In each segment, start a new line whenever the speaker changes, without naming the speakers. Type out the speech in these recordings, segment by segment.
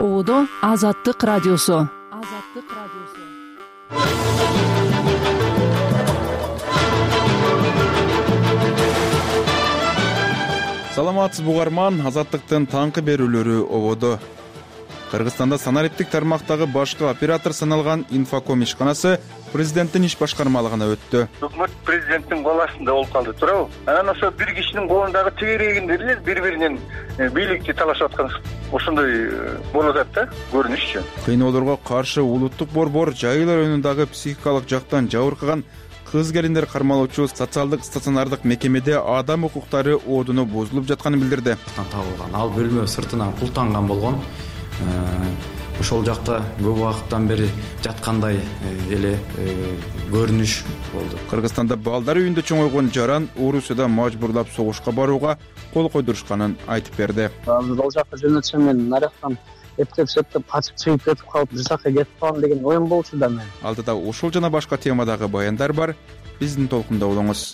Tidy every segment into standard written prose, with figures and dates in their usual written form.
Оодо Азаттык радиосу.
Саламатсыз угарман, Азаттыктын таңкы берүүлөрү ободо. Кыргызстанда санариптик тармактагы башкы оператор саналган Инфоком ишканасы президенттин иш башкармалыгына өттү.
Өкмөт президенттин кол астында болуп калды, туурабы? Анан ошо бир кишинин колундагы тегерегинде эле бири-биринен бийликти талашып аткан ошондой болуп атат да, көрүнүшчү.
Кыйноолорго каршы улуттук борбор жайылар районундагы психикалык жактан жабыркаган кыз келиндер кармалуучу социалдык стационардык мекемеде адам укуктары оодуну бузулуп жатканын билдирди.
Табылган ал бөлмө сыртынан култанган болгон. Ошол жакта көп убакыттан бери жаткандай эле көрүнүш болду.
Кыргызстанда балдар үйүндө чоңойгон жаран Орусияда мажбурлап согушка барууга кол койдурушканын айтып берди.
Ал жакка жөнөтсөм мен наряктан эптеп качып чыгып кетип калып бир жакка кетип калам деген оюм болчу да мен.
Алдыда ушул жана башка темадагы баяндар бар. Биздин толкунда болуңуз.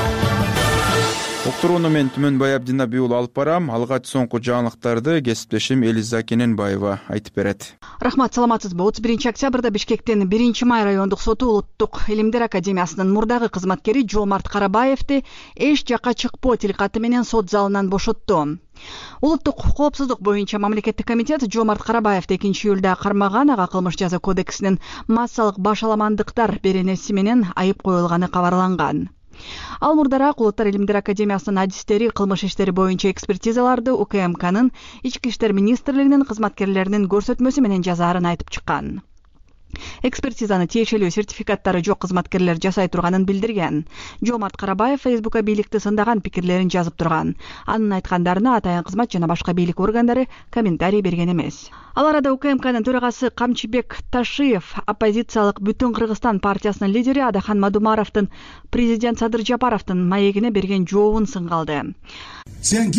Уктурууну мен Түмөнбай Абдинаби уулу алып барам. Алгач соңку жаңылыктарды кесиптешим Элиза Кененбаева айтып берет.
Рахмат, саламатсызбы? 31-октябрда Бишкектин 1-май райондук соту Улуттук илимдер академиясынын мурдагы кызматкери Жомарт Карабаевди эч жакка чыкпоо тилкаты менен сот залынан бошотту. Улуттук коопсуздук боюнча мамлекеттик комитет Жомарт Карабаевди 2-июлда кармаган. Ага кылмыш жаза кодексинин массалык башаламандыктар беренеси менен айып коюлганы кабарланган. Ал мурдараак Улуттар илимдер академиясынын адистери кылмыш иштери боюнча экспертизаларды УКМКнын Ички иштер министрлигинин кызматкерлеринин көрсөтмөсү менен жазаарын айтып чыккан. Экспертизаны тиешелүү сертификаттары жок кызматкерлер жасай турганын билдирген. Жомарт Карабаев Фейсбукка бийликти сындаган пикирлерин жазып турган. Анын айткандарына атайын кызмат жана башка бийлик органдары комментарий берген эмес. Ал арада УКМКнын төрагасы Камчыбек Ташиев оппозициялык Бүтүн Кыргызстан партиясынын лидери Адахан Мадумаровдун президент Садыр Жапаровдун маегине берген жообун сынгалды.
Сен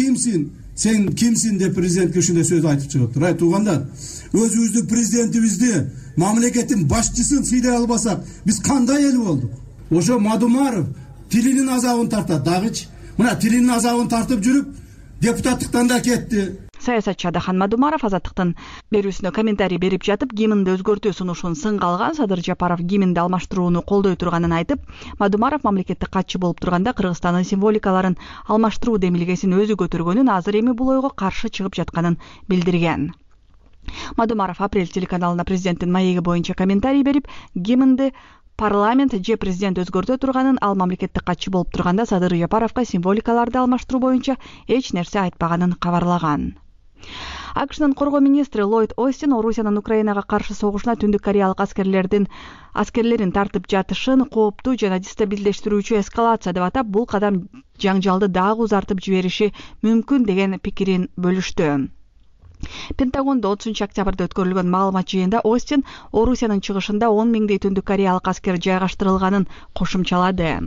кимсин деп президентке ушундай сөз айтып чыгыптыр. Ай туугандар, өзүбүздүн президентибизди, мамлекеттин башчысын сыйдай албасак, биз кандай эл болдук? Ошо Мадумаров тилинин азабын тартат дагычы. Мына тилинин азабын тартып жүрүп, депутаттыктан да кетти.
Саясатчы Адахан Мадумаров Азаттыктын берүүсүнө комментарий берип жатып, гимнди өзгөртүү сунушун сынгалган. Садыр Жапаров гимнди алмаштырууну колдой турганын айтып, Мадумаров мамлекеттик катчы болуп турганда Кыргызстандын символикаларын алмаштыруу демилгесин өзү көтөргөнүн, азыр эми бул ойго каршы чыгып жатканын билдирген. Мадумаров Апрель телеканалына президенттин маеги боюнча комментарий берип, гимнди парламент же президент өзгөртө турганын, ал мамлекеттик катчы болуп турганда Садыр Жапаровго символикаларды алмаштыруу боюнча эч нерсе айтпаганын кабарлаган. АКШнын коргоо министри Ллойд Остин Орусиянын Украинага каршы согушуна Түндүк Кореялык аскерлерин тартып жатышын кооптуу жана дестабилдештирүүчү эскалация деп атап, бул кадам жаңжалды дагы узартып жибериши мүмкүн деген пикирин бөлүштү. Пентагондо 30-октябрда өткөрүлгөн маалымат жыйында Остин Орусиянын чыгышында 10 миңдей Түндүк Кореялык аскер жайгаштырылганын кошумчалады.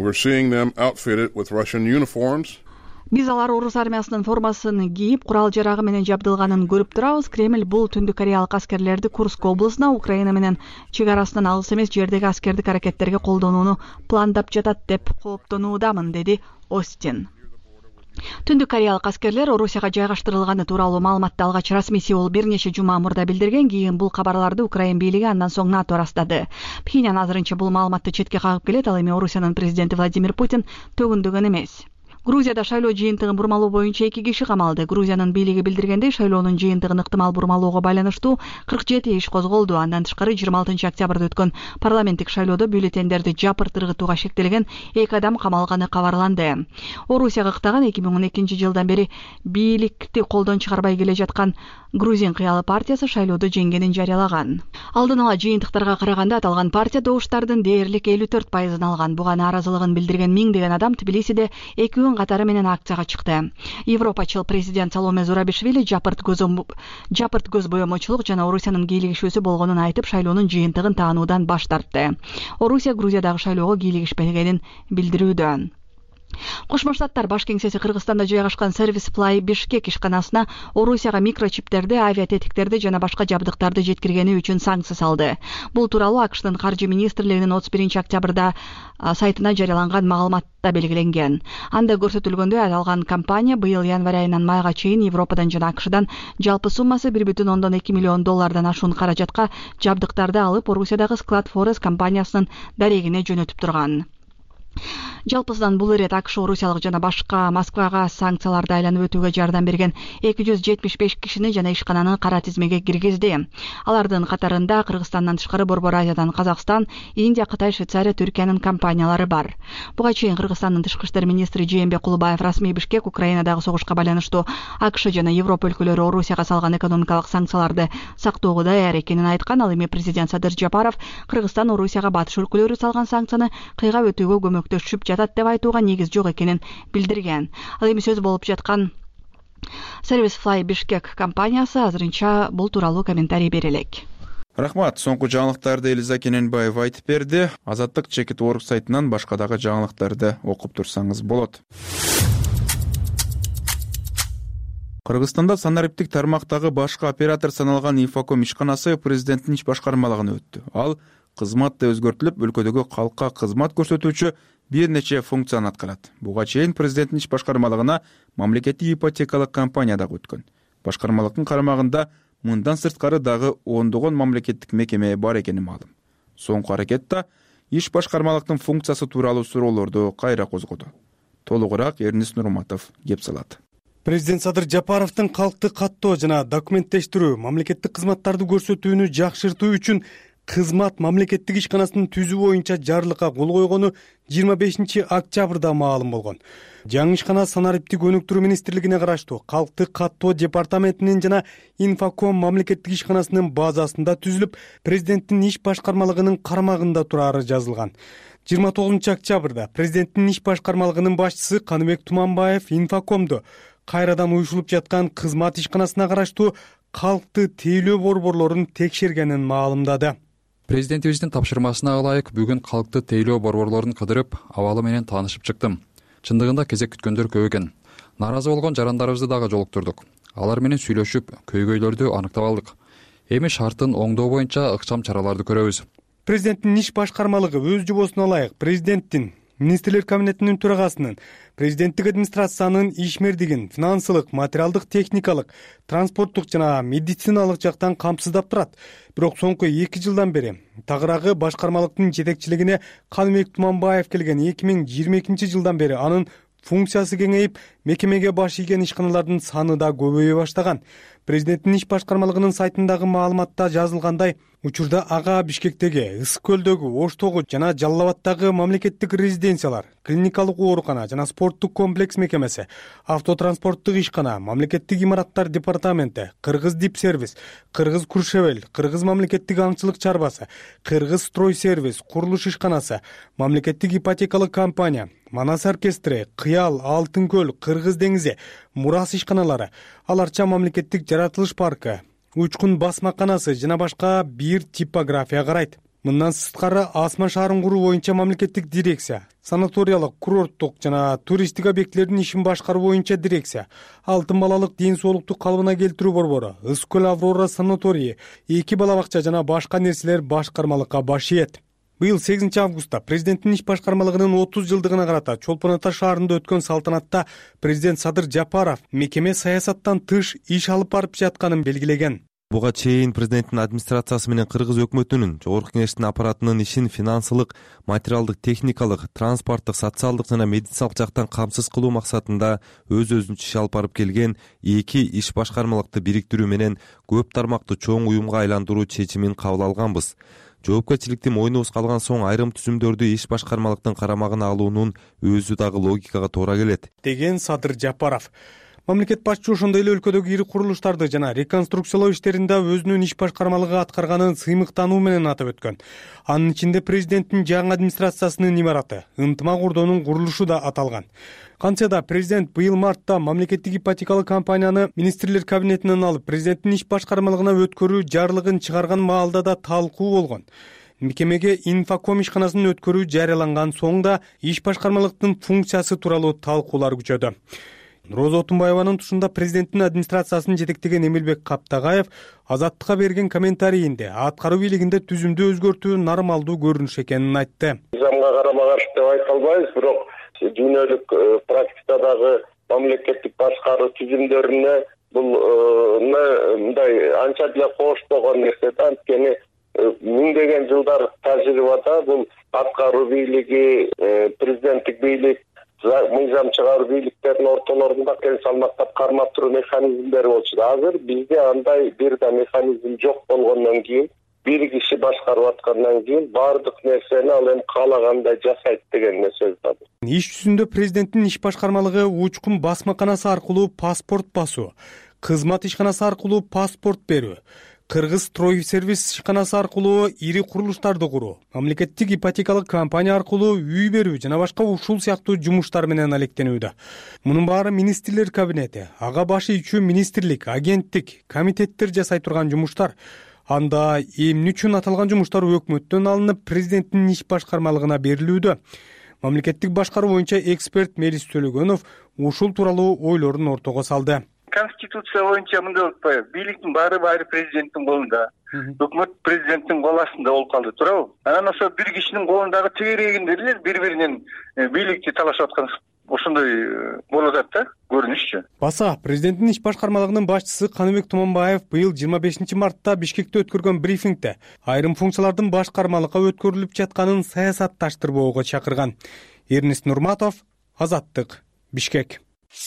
Биз алар орус армиясынын формасын кийип, курал жарагы менен жабдылганын көрүп турабыз. Кремль бул Түндүк Кореялык аскерлерди Курск облусуна, Украина менен чек арасынан алыс эмес жердеги аскердик аракеттерге колдонууну пландап жатат деп кооптонуудамын, деди Остин. Түндүк Кореялык аскерлер Орусияга жайгаштырылганы тууралуу маалыматты алгач расмий Сеул бир нече жума мурда билдирген. Кийин бул кабарларды Украин бийлиги андан соң НАТО ырастады. Пхеньян азырынча бул маалыматты четке кагып келет. Ал эми Орусиянын президенти Владимир Путин төгүндөгөн эмес. Грузияда шайлоо жыйынтыгын бурмалоо боюнча 2 киши камалды. Грузиянын бийлиги билдиргендей, шайлоонун жыйынтыгын ыктымал бурмалоого байланыштуу 47 иш козголду. Андан тышкары 26-октябрда өткөн парламенттик шайлоодо бюллетендерди жапырт ыргытууга шектелген 2 адам камалганы кабарланды. Орусияга ыктаган 2012-жылдан бери бийликти колдон чыгарбай келе жаткан Грузин кыялы партиясы шайлоодо жеңгенин жарыялаган. Алдын ала жыйынтыктарга караганда аталган партия добуштардын дээрлик 54% алган. Буга нааразылыгын билдирген миңдеген адам Тбилисиде 2 күн катары менен акцияга чыкты. Европачыл президент Саломе Зурабишвили жапырт көз боемочулук жана Орусиянын кийлигишүүсү болгонун айтып, шайлоонун жыйынтыгын таануудан баш тартты. Орусия Грузиядагы шайлоого кийлигишпегенин билдирүүдө. Кошмо Штаттар баш кеңсеси Кыргызстанда жайгашкан Service Fly Bishkek ишканасына Орусияга микрочиптерди, авиатетиктерди жана башка жабдыктарды жеткиргени үчүн санкция салды. Бул тууралуу АКШтын каржы министрлигинин 31-октябрда сайтына жарыяланган маалыматта белгиленген. Анда көрсөтүлгөндөй, аталган компания быйыл январь айынан майга чейин Европадан жана АКШдан жалпы суммасы $1,2 миллион ашуун каражатка жабдыктарды алып, Орусиядагы Sklad Forest компаниясынын дарегине жөнөтүп турган. Жалпысынан бул ирет АКШ Орусиялык жана башка Москвага санкцияларды айланып өтүүгө жардам берген 275 кишини жана ишкананы кара тизмеге киргизди. Алардын катарында Кыргызстандан тышкары Борбор Азиядан Казакстан, Индия, Кытай, Швейцария, Түркиянын компаниялары бар. Буга чейин Кыргызстандын тышкы иштер министри Жээнбек Кулубаев расмий Бишкек Украинадагы согушка байланыштуу АКШ жана Европа өлкөлөрү Орусияга салган экономикалык санкцияларды сактоого даяр экенин айткан. Ал эми президент Садыр Жапаров Кыргызстан Орусияга батыш өлкөлөрү салган санкцияны кыйгап өтүүгө көмөктөшүп жатат деп айтууга негиз жок экенин билдирген. Ал эми сөз болуп жаткан Service Fly Bishkek компаниясы азырынча бул тууралуу комментарий бере элек.
Рахмат. Соңку жаңылыктарды Элиза Кененбаева айтып берди. Азаттык Чекит.org сайтынан башка дагы жаңылыктарды окуп турсаңыз болот. Кыргызстанда санариптик тармактагы башкы оператор саналган Инфоком ишканасы президенттин иш башкармалыгына өттү. Ал кызматты өзгөртүлүп, өлкөдөгү калкка кызмат көрсөтүүчү бир нече функцияны аткарат. Буга чейин президенттин иш башкармалыгына мамлекеттик ипотекалык компания дагы өткөн. Башкармалыктын карамагында мындан сырткары дагы ондогон мамлекеттик мекеме бар экени маалым. Соңку аракетте иш башкармалыктын функциясы тууралуу суроолорду кайра козгоду. Толугураак Эрнис Нурматов кеп салат.
Президент Садыр Жапаровдун калкты каттоо жана документтештирүү, мамлекеттик кызматтарды көрсөтүүнү жакшыртуу үчүн кызмат мамлекеттик ишканасынын түзүү боюнча жарлыкка кол койгону 25-октябрда маалым болгон. Жаңы ишкана санариптик өнүктүрүү министрлигине караштуу калкты каттоо департаментинин жана Инфоком мамлекеттик ишканасынын базасында түзүлүп, президенттин иш башкармалыгынын карамагында турары жазылган. 29-октябрда президенттин иш башкармалыгынын башчысы Каныбек Туманбаев Инфокомду кайрадан уюшулуп жаткан кызмат ишканасына караштуу калкты тейлөө борборлорун текшергенин маалымдады.
Президентибиздин тапшырмасына ылайык бүгүн калкты тейлөө борборлорун кыдырып, абалы менен таанышып чыктым. Чындыгында кезек күткөндөр көп экен. Наразы болгон жарандарыбызды дагы жолуктурдук. Алар менен сүйлөшүп, көйгөйлөрдү аныктап алдык. Эми шарттын оңдоо боюнча ыкчам чараларды көрөбүз.
Президенттин иш башкармалыгы өз жобосуна ылайык президенттин, министрлер кабинетинин төрагасынын, президенттик администрациянын ишмердигин финансылык, материалдык, техникалык, транспорттук жана медициналык жактан камсыздап турат. Бирок соңку 2 жылдан бери тагыраагы башкармалыктын жетекчилигине Каныбек Туманбаев келген. 2022 жылдан бери анын функциясы кеңейип, мекемеге баш ийген ишканалардын саны да көбөйө баштаган. Президенттин иш башкармалыгынын сайтындагы маалыматта жазылгандай, учурда ага Бишкектеги, Ысык көлдөгү, Оштогу жана Жалал Абадтагы мамлекеттик резиденциялар, клиникалык оорукана жана спорттук комплекс мекемеси, автотранспорттук ишкана, мамлекеттик имараттар департаменти, Кыргыз Дипсервис, Кыргыз Куршевел, Кыргыз мамлекеттик аңчылык чарбасы, Кыргыз Стройсервис, курулуш ишканасы, мамлекеттик ипотекалык компания, Манас оркестри, Кыял, Алтын көл, Кыргыз деңизи, Мурас ишканалары, аларча мамлекеттик жаратылыш паркы, Учкун басмаканасы жана башка бир типография карайт. Мындан сырткары Асман шаарын куруу боюнча мамлекеттик дирекция, санаториялык, курорттук жана туристтик объектилердин ишин башкаруу боюнча дирекция, Алтын балалык ден соолукту калыбына келтирүү борбору, Ысык көл Аврора санаторийи, 2 бала бакча жана башка нерселер башкармалыкка баш ийет. Быйыл 8 августта президенттин иш башкармалыгынын 30 жылдыгына карата Чолпон Ата шаарында өткөн салтанатта президент Садыр Жапаров мекеме саясаттан тыш иш алып барып жатканын белгилеген.
Буга чейин президенттин администрациясы менен Кыргыз өкмөтүнүн, Жогорку Кеңештин аппаратынын ишин финансылык, материалдык, техникалык, транспорттук, социалдык жана медициналык жактан камсыз кылуу максатында өз-өзүнчө иш алып барып келген 2 иш башкармалыкты бириктирүү менен көп тармактуу чоң уюмга айландыруу чечимин кабыл алганбыз. Жоопкерчиликти мойнубузга алган соң айрым түзүмдөрдү иш башкармалыктын карамагына алуунун өзү дагы логикага туура келет, деген
Садыр Жапаров. Мамлекет башчысы ошондой эле өлкөдөгү ири курулуштарды жана реконструкциялоо иштеринде өзүнүн иш башкармалыгы аткарганын сыймыктануу менен атап өткөн. Анын ичинде президенттин жаңы администрациясынын имараты, ынтымак ордонун курулушу да аталган. Кантсе да президент быйыл мартта мамлекеттик ипотекалык компанияны министрлер кабинетинен алып президенттин иш башкармалыгына өткөрүү жарлыгын чыгарган маалда да талкуу болгон. мекемеге инфоком ишканасын өткөрүү жарыяланган соң да иш башкармалыктын функциясы тууралуу талкуулар күчөдү. Роза Отунбаеванын тушунда президенттин администрациясын жетектеген Эмилбек Каптагаев Азаттыкка берген комментарийинде аткаруу бийлигинде түзүмдү өзгөртүү нормалдуу көрүнүш экенин айтты.
Мыйзамга карама-каршы деп айта албайбыз, бирок дүйнөлүк практикадагы мамлекеттик башкаруу түзүмдөрүнө бул мындай анча деле кошпогон нерсе да. Анткени миңдеген жылдар тажрыйбада бул аткаруу бийлиги, президенттик бийлик, мыйзам чыгаруу бийликтердин ортолорунда тең салмактап кармап туруу механизмдери болчу. Азыр бизде андай бир да механизм жок болгондон кийин, бир киши башкарып аткандан кийин баардык нерсени ал эми каалагандай жасайт деген сөз бар.
Иш жүзүндө президенттин иш башкармалыгы учкун басмаканасы аркылуу паспорт басуу, кызмат ишканасы аркылуу паспорт берүү, Кыргыз строй сервис ишканасы аркылуу ири курулуштарды куруу, мамлекеттик ипотекалык компания аркылуу үй берүү жана башка ушул сыяктуу жумуштар менен алектенүүдө. Мунун баары министрлер кабинети, ага башы ичүү министрлик, агенттик, комитеттер жасай турган жумуштар. Анда эмне үчүн аталган жумуштар өкмөттөн алынып президенттин иш башкармалыгына берилүүдө? Мамлекеттик башкаруу боюнча эксперт Мелис Төлөгөнов ушул тууралуу ойлорун ортого салды.
Конституция боюнча мындай болуп атпайбы? Бийликтин баары президенттин колунда. Өкмөт президенттин кол астында болуп калды, туурабы? Анан ошо бир кишинин колундагы тегерегинде эле бири-биринен бийликти талашып аткан ошондой болуп атат да, көрүнүшчү.
Баса президенттин иш башкармалыгынын башчысы Каныбек Туманбаев быйыл 25 мартта Бишкекте өткөргөн брифингде айрым функциялардын башкармалыкка өткөрүлүп жатканын саясатташтырбоого чакырган. Эрнест Нурматов, Азаттык, Бишкек.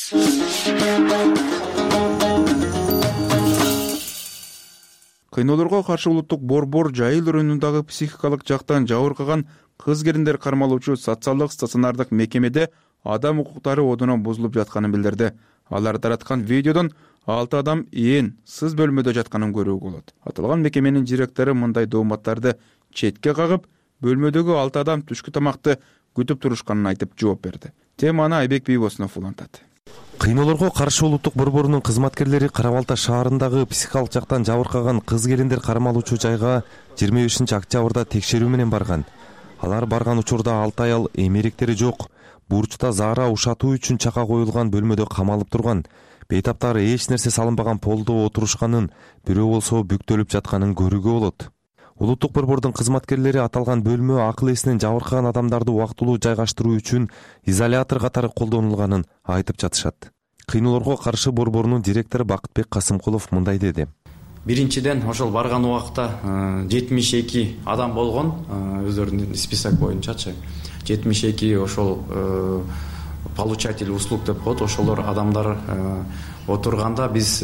Кыйноолорго каршы улуттук борбор жайыл районундагы психикалык жактан жабыркаган кыз келиндер кармалуучу социалдык стационардык мекемеде адам укуктары одунан бузулуп жатканын билдирди. Алар тараткан видеодон 6 адам сыз бөлмөдө жатканын көрүүгө болот. Аталган мекеменин директору мындай дооматтарды четке кагып, бөлмөдөгү 6 адам түшкү тамакты күтүп турушканын айтып жооп берди. Теманы Айбек Бийбосунов улантат.
Кыйноолорго каршы улуттук борборунун кызматкерлери Кара Балта шаарындагы психикалык жактан жабыркаган кыз келиндер кармалуучу жайга 25-октябрда текшерүү менен барган. Алар барган учурда 6 аял эмеректери жок, бурчта заара ушатуу үчүн чака коюлган бөлмөдө камалып турган. Бейтаптары эч нерсе салынбаган полдо отурушканын, бирөө болсо бүктөлүп жатканын көрүүгө болот. Улуттук борбордун кызматкерлери аталган бөлмө акыл эсинен жабыркаган адамдарды убактылуу жайгаштыруу үчүн изолятор катары колдонулганын айтып жатышат. Кыйноолорго каршы борборунун директору Бакытбек Касымкулов мындай деди.
Биринчиден ошол барган убакта 72 адам болгон, өздөрүнүн список боюнчачы. 72 ошол получатель услуг деп коет, ошолор адамдар отурганда биз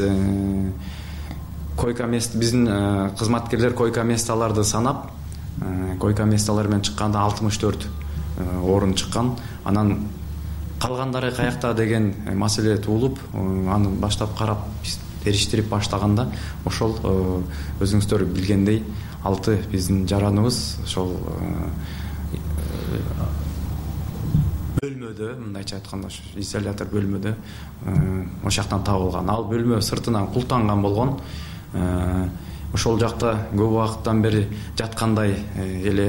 биздин кызматкерлер койка месталарды санап, койка месталар менен чыкканда 64 орун чыккан. Анан калгандары каякта деген маселе туулуп, аны баштап карап териштирип баштаганда ошол өзүңүздөр билгендей 6 биздин жараныбыз ошол бөлмөдө, мындайча айтканда изолятор бөлмөдө ошол жактан табылган. Ал бөлмө сыртынан култанган болгон. Ошол жакта көп убакыттан бери жаткандай эле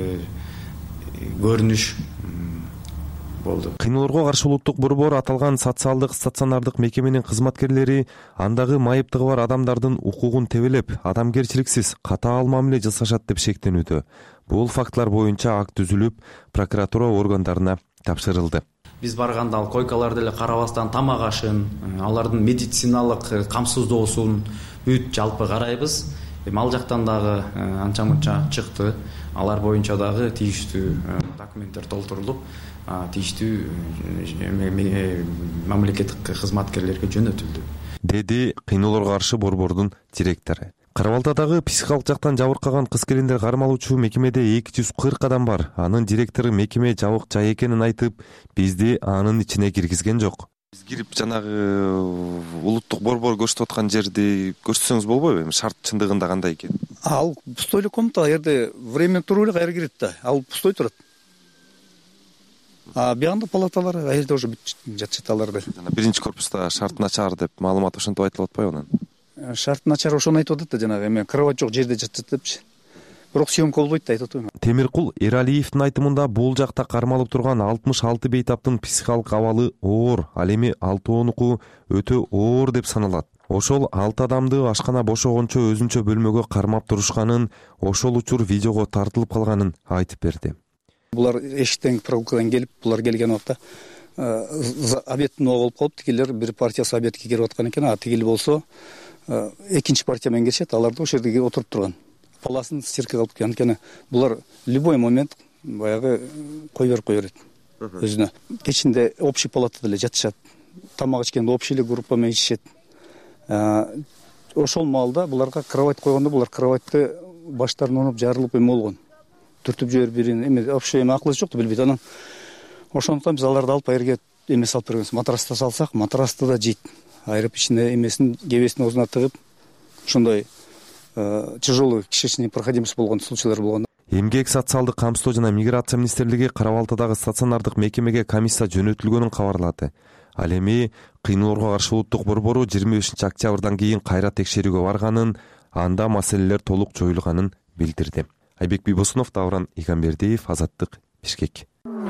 көрүнүш болду.
Кыйноолорго каршы улуттук борбор аталган социалдык стационардык мекеменин кызматкерлери андагы майыптыгы бар адамдардын укугун тебелеп, адамгерчиликсиз катаал мамиле жасашат деп шектенүүдө. Бул фактылар боюнча акт түзүлүп, прокуратура органдарына тапшырылды.
Биз барганда ал койкаларды эле карабастан тамак ашын, алардын медициналык камсыздоосун бүт жалпы карайбыз. Ал жактан дагы анча мынча чыкты. Алар боюнча дагы тийиштүү документтер толтурулуп, тийиштүү мамлекеттик кызматкерлерге жөнөтүлдү,
деди Кыйноолорго каршы борбордун директору. Кара Балтадагы психикалык жактан жабыркаган кыз келиндер кармалуучу мекемеде 240 адам бар. Анын директору мекеме жабык жай экенин айтып, бизди анын ичине киргизген жок. Биз кирип жанагы улуттук борбор көрсөтүп аткан жерди көрсөтсөңүз болбойбу? Шарт чындыгында кандай экен?
Ал пустой эле комната, ал жерде время туруу эле кайра кирет да. Ал пустой турат. Бияңда палаталар, ал жерде уже жатышат аларды.
Биринчи корпуста шарт начар деп маалымат ошентип айтылып атпайбы анан?
Шарт начар ошону айтып атат да, жанагы эме кровать жок жерде жатышат депчи. бирок съемка болбойт да, айтып атпаймынбы.
Темиркул Эралиевдин айтымында бул жакта кармалып турган 66 бейтаптын психикалык абалы оор, ал эми 6-онуку өтө оор деп саналат. Ошол 6 адамды ашкана бошогончо өзүнчө бөлмөгө кармап турушканын, ошол учур видеого тартылып калганын айтып берди.
Булар эшиктен прогулкадан келип, булар келген убакта обедтин убагы болуп калып, тигилер бир партиясы обедке кирип аткан экен, а тигил болсо экинчи партия менен келишет, алар да ошол жерде отуруп турган. Паласын стирка кылып келген. Анткени булар любой момент баягы кой берет өзүнө. Кечинде общий палатада эле жатышат. Тамак ичкенде общий эле группа менен ичишет. Ошол маалда буларга кровать койгондо булар кроватьты баштарын онуп жарылып эме болгон. Түртүп жиберип бирин эме вообще эме акылы жокту билбейт. Анан ошондуктан биз аларды алып айырга эме салып бергенбиз. Матраста салсак, матрасты да жейт. Айырып ичине эмесин кебесин оозуна тыгып, ошондой тяжелый кишечный непроходимость болгон случайлар болгон.
Эмгек социалдык камсыздоо жана миграция министрлиги Кара Балтадагы стационардык мекемеге комиссия жөнөтүлгөнүн кабарлады. Ал эми кыйноолорго каршы улуттук борбору 25 октябрдан кийин кайра текшерүүгө барганын, анда маселелер толук жоюлганын билдирди. Айбек Бибосунов, Давран Игамбердиев, Азаттык, Бишкек.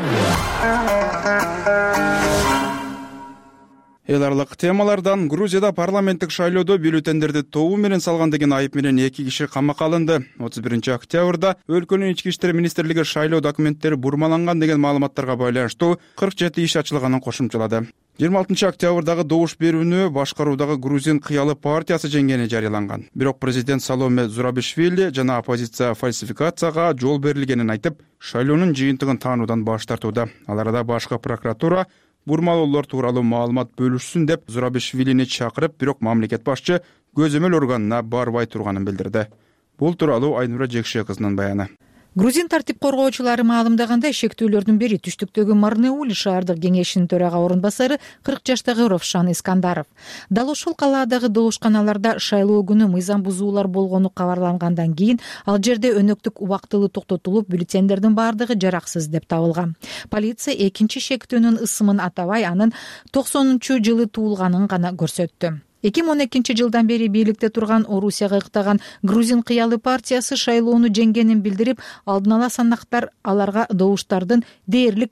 Эл аралык темалардан Грузияда парламенттик шайлоодо бюллетендерди тобу менен салган деген айып менен 2 киши камакка алынды. 31 октябрда өлкөнүн ички иштер министрлиги шайлоо документтери бурмаланган деген маалыматтарга байланыштуу 47 иш ачылганын кошумчалады. 26 октябрдагы добуш берүүнү башкаруудагы Грузин кыялы партиясы жеңгени жарыяланган. Бирок президент Саломе Зурабишвили жана оппозиция фальсификацияга жол берилгенин айтып, шайлоонун жыйынтыгын таануудан баш тартууда. Ал арада башкы прокуратура бурмалоолор тууралуу маалымат бөлүшсүн деп Зурабишвилини чакырып, бирок мамлекет башчы көзөмөл органына барбай турганын билдирди. Бул тууралуу Айнура Жекше кызынын баяны.
Грузин тартип коргоочулары маалымдагандай, шектүүлөрдүн бири түштүктөгү Марнеули шаардык кеңешинин төрага орун басары 40 жаштагы Ровшан Искандаров. Дал ошол калаадагы добушканаларда шайлоо күнү мыйзам бузуулар болгону кабарлангандан кийин ал жерде өнөктүк убактылуу токтотулуп, бюллетендердин баардыгы жараксыз деп табылган. Полиция экинчи шектүүнүн ысымын атабай, анын 90-жылы туулганын гана көрсөттү. 2012 жылдан бери бийликте турган Орусияга ыктаган Грузин кыялы партиясы шайлоону жеңгенин билдирип, алдын ала санактар аларга добуштардын дээрлик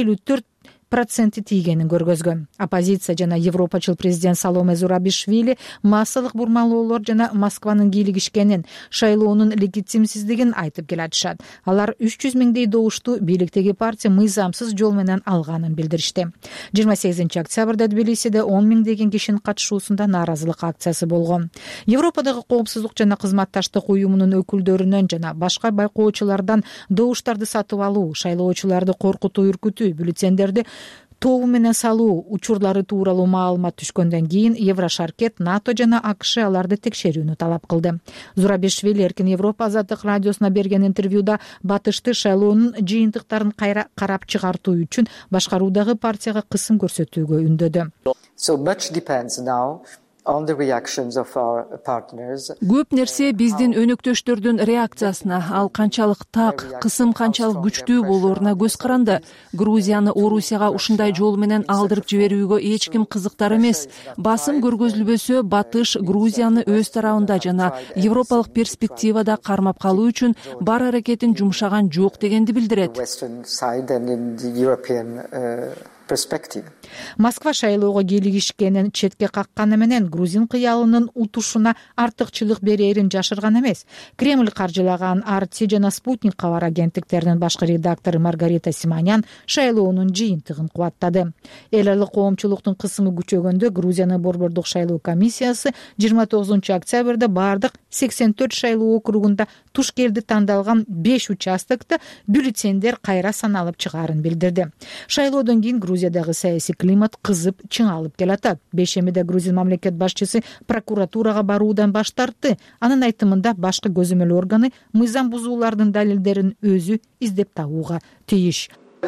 54% тийгенин көргөзгөн. Оппозиция жана европачыл президент Саломе Зурабишвили массалык бурмалоолор жана Москванын кийлигишкенин, шайлоонун легитимсиздигин айтып келатышат. Алар 300 миңдей добушту бийликтеги партия мыйзамсыз жол менен алганын билдиришти. 28 октябрда Тбилисиде 10 миңдеген кишинин катышуусунда нааразылык акциясы болгон. Европадагы коопсуздук жана кызматташтык уюмунун өкүлдөрүнөн жана башка байкоочулардан добуштарды сатып алуу, шайлоочуларды коркутуу, үркүтүү, бюллетендерди тобу менен салуу учурлары тууралуу маалымат түшкөндөн кийин Еврошаркет, НАТО жана АКШ аларды текшерүүнү талап кылды. Зурабишвили Эркин Европа Азаттык радиосуна берген интервьюда батышты шайлоонун жыйынтыктарын кайра карап чыгартуу үчүн башкаруудагы партияга кысым көрсөтүүгө үндөдү.
Көп нерсе биздин өнөктөштөрдүн реакциясына, ал канчалык так, кысым канчалык күчтүү болооруна көз каранды. Грузияны Орусияга ушундай жол менен алдырып жиберүүгө эч ким кызыктар эмес. Басым көргөзүлбөсө, батыш Грузияны өз тарабында жана европалык перспективада кармап калуу үчүн бар аракетин жумшаган жок дегенди билдирет.
Москва шайлоого кийлигишкенин четке какканы менен Грузин кыялынын утушуна артыкчылык берерин жашырган эмес. Кремль каржылаган Арти жана Спутник кабар агенттиктеринин башкы редактору Маргарита Симонян шайлоонун жыйынтыгын кубаттады. Эл аралык коомчулуктун кысымы күчөгөндө Грузиянын борбордук шайлоо комиссиясы 29 октябрда бардык 84 шайлоо округунда туш келди тандалган 5 участокту бюллетендер кайра саналып чыгаарын билдирди. Шайлоодон кийин Грузиядагы саясий климат кызып чыңалып келатат. Бейшембиде Грузин мамлекет башчысы прокуратурага баруудан баш тартты. Анын айтымында башкы көзөмөл органы мыйзам бузуулардын далилдерин өзү издеп табууга тийиш.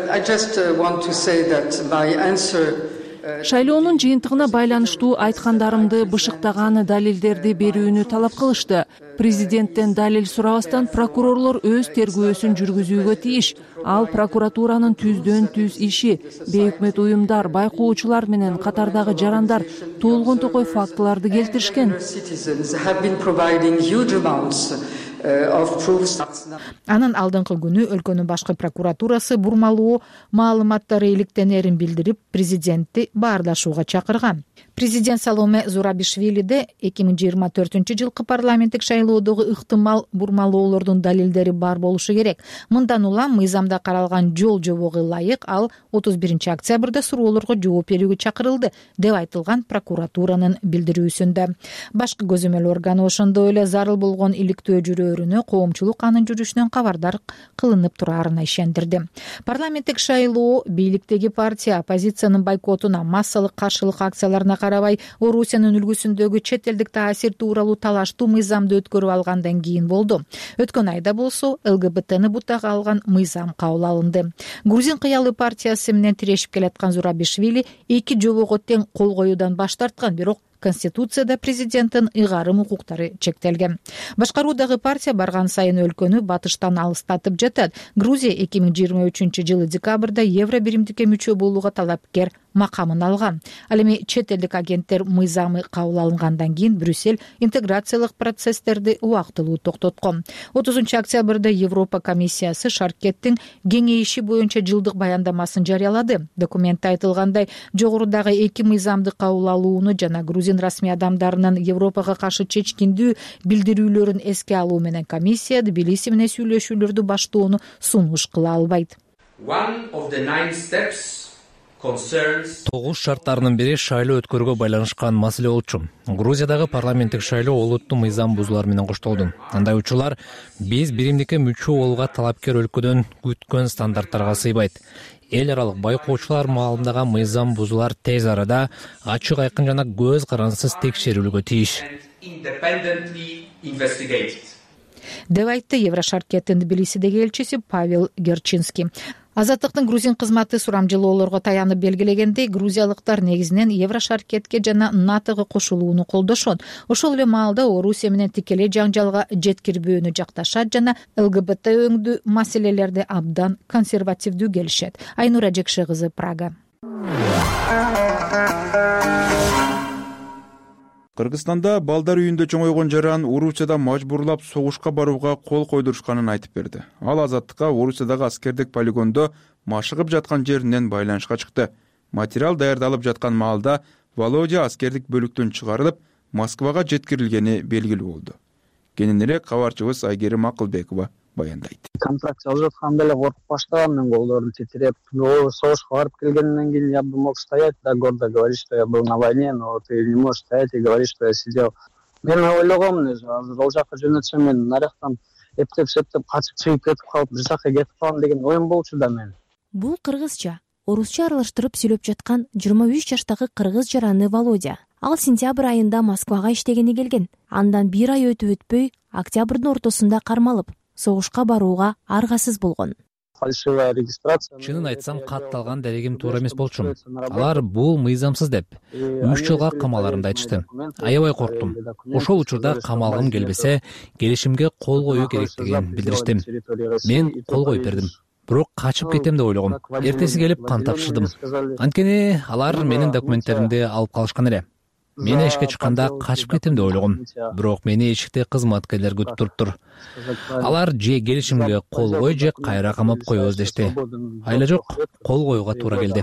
Шайлоонун жыйынтыгына байланыштуу айткандарымды бышыктаган далилдерди берүүнү талап кылышты. Президенттен далил сурабастан прокурорлор өз тергөөсүн жүргүзүүгө тийиш. Ал прокуратуранын түздөн түз иши. Бейөкмөт уюмдар, байкоочулар менен катардагы жарандар толгон токой фактыларды келтиришкен.
Анын алдыңкы күнү өлкөнүн башкы прокуратурасы бурмалоо маалыматтары иликтенерин билдирип, президентти баардашууга чакырган. Президент Саломе Зурабишвилиде 2024-жылкы парламенттик шайлоодогу ыктымал бурмалоолордун далилдери бар болушу керек. Мындан улам мыйзамда каралган жол жобого ылайык ал 31-октябрда суроолорго жооп берүүгө чакырылды, деп айтылган прокуратуранын билдирүүсүндө. Башкы көзөмөл органы ошондой эле зарыл болгон иликтөө жүрөөрүнө коомчулук анын жүрүшүнөн кабардар кылынып тураарына ишендирди. Парламенттик шайлоо бийликтеги партия оппозициянын бойкотуна, массалык каршылык акцияларына карабай Орусиянын үлгүсүндөгү чет элдик таасир тууралуу талаштуу мыйзамды өткөрүп алгандан кийин болду. Өткөн айда болсо ЛГБТны бутага алган мыйзам кабыл алынды. Грузин кыялы партиясы менен тирешип келаткан Зурабишвили 2 жобого тең кол коюудан баш тарткан, бирок Конституцияда президенттин ыйгарым укуктары чектелген. Башкаруудагы партия барган сайын өлкөнү батыштан алыстатып жатат. Грузия 2023-жылы декабрда евро биримдикке мүчө болууга талапкер макамын алган. Ал эми чет элдик агенттер мыйзамы кабыл алынгандан кийин Брюссель интеграциялык процесстерди убактылуу токтоткон. 30-октябрда Европа комиссиясы Шаркеттин кеңейиши боюнча жылдык баяндамасын жарыялады. Документте айтылгандай, жогорудагы 2 мыйзамды кабыл алууну жана грузин расмий адамдарынын Европага каршы чечкиндүү билдирүүлөрүн эске алуу менен комиссия Тбилиси менен сүйлөшүүлөрдү баштоону сунуш кыла албайт.
9 шарттарынын бири шайлоо өткөрүүгө байланышкан маселе болчу. Грузиядагы парламенттик шайлоо олуттуу мыйзам бузуулар менен коштолду. Андай учурлар биз биримдикке мүчө болууга талапкер өлкөдөн күткөн стандарттарга сыйбайт. Эл аралык байкоочулар маалымдаган мыйзам бузуулар тез арада ачык айкын жана көз карансыз текшерилүүгө тийиш,
деп айтты Еврошаркеттин Тбилисидеги элчиси Павел Герчинский. Азаттыктын грузин кызматы сурамжылоолорго таянып белгилегендей, грузиялыктар негизинен Еврошаркетке жана НАТОго кошулууну колдошот. Ошол эле маалда Орусия менен тикелей жаңжалга жеткирбөөнү жакташат жана ЛГБТ өңдүү маселелерди абдан консервативдүү келишет. Айнура Жекше кызы, Прага.
Кыргызстанда балдар үйүндө чоңойгон жаран Орусияда мажбурлап согушка барууга кол койдурушканын айтып берди. Ал Азаттыкка Орусиядагы аскердик полигондо машыгып жаткан жеринен байланышка чыкты. Материал даярдалып жаткан маалда Володя аскердик бөлүктөн чыгарылып, Москвага жеткирилгени белгилүү болду. Кененирээк кабарчыбыз Айгерим Акылбекова баяндайт.
Контракт жазып жатканда эле коркуп баштагам, мен колдорум титиреп, согушка барып келгенден кийин я бы мог стоять, да, гордо говорить, что я был на войне, но ты не можешь стоять и говорить, что я сидел. Мен ойлогомун өзү, азыр ал жака жөнөтсөм мен нарыктан эптеп качып чыгып кетип калып, бир жака кетип калам деген оюм болчу да мен.
Бул кыргызча, орусча аралаштырып сүйлөп жаткан 23 жаштагы кыргыз жараны Володя. Ал сентябрь айында Москвага иштегени келген. Андан 1 ай өтпөй, октябрдын ортосунда кармалып, согушка барууга аргасыз болгон.
Фальшивая регистрация.
Чынын айтсам, катталган дарегим туура эмес болчу. Алар бул мыйзамсыз деп 3 жылга камаларымды айтышты. Аябай корктум. Ошол учурда камалгым келбесе, келишимге кол коюу керектигин билдиришти. Мен кол коюп бердим. Бирок качып кетем деп ойлогом. Эртеси келип кан тапшырдым. Анткени алар менин документтеримди алып калышкан эле. Мен эшикке чыкканда качып кетем деп ойлогом. Бирок мени эшикте кызматкерлер күтүп туруптур. Алар же келишимге кол кой, же кайра камап коебуз дешти. Айла жок, кол коюуга туура келди.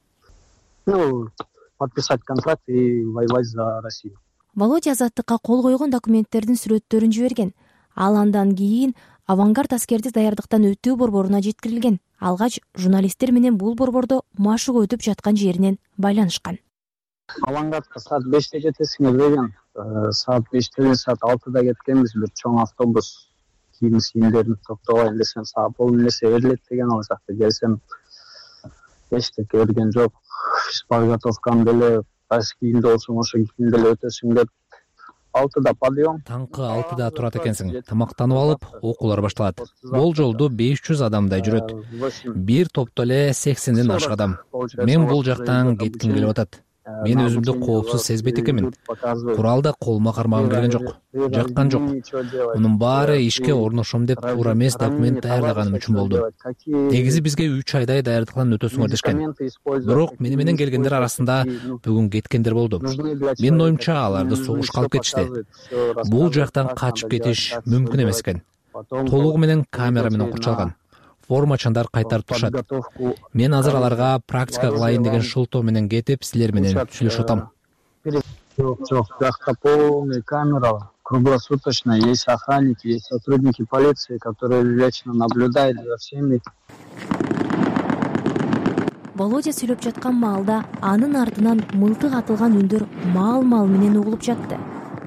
Подписать контракт и воевать за Россию.
Володя Азаттыкка кол койгон документтердин сүрөттөрүн жиберген. Ал андан кийин Авангард аскерди даярдыктан өтүү борборуна жеткирилген. Алгач журналисттер менен бул борбордо машык өтүп жаткан жеринен байланышкан.
Авангардка саат 5-те жетесиңер деген. Саат 5-те, саат 6-да кеткенбиз, бир чоң автобус кийимдерин топтогоюн десем, саат полнесе берилет деген, ал жакта келсем эчтеке берген жок. Подготовкам деле кайсы кийимде болсоң ошо кийимде эле өтөсүң деп. 6-да подъем.
Таңкы 6-да турат экенсиң. Тамактанып алып, окуулар башталат. Бул жолду 500 адамдай жүрөт. Бир топто эле 80ден ашык адам. Мен бул жактан кетким келип атат. Мен өзүмдү коопсуз сезбейт экенмин. Куралда колума кармагым келген жок. Жаккан жок. Мунун баары ишке орношом деп туура эмес документ даярдаганым үчүн болду. Негизи бизге 3 айдай даярдыктан өтөсүңөр дешкен. Бирок мени менен келгендер арасында бүгүн кеткендер болду. Менин оюмча аларды согушка алып кетишти. Бул жактан качып кетиш мүмкүн эмес экен. толугу менен камера менен курчалган. Формачандар кайтарып турушат. Мен азыр аларга практика кылайын деген шылтоо менен кетип, силер менен сүйлөшүп атам.
Жок, бияқта полный камера, круглосуточно, есть охранники, есть сотрудники полиции, которые вечно наблюдают за всеми.
Володя сүйлөп жаткан маалда анын артынан мылтык атылган үндөр маал менен угулуп жатты.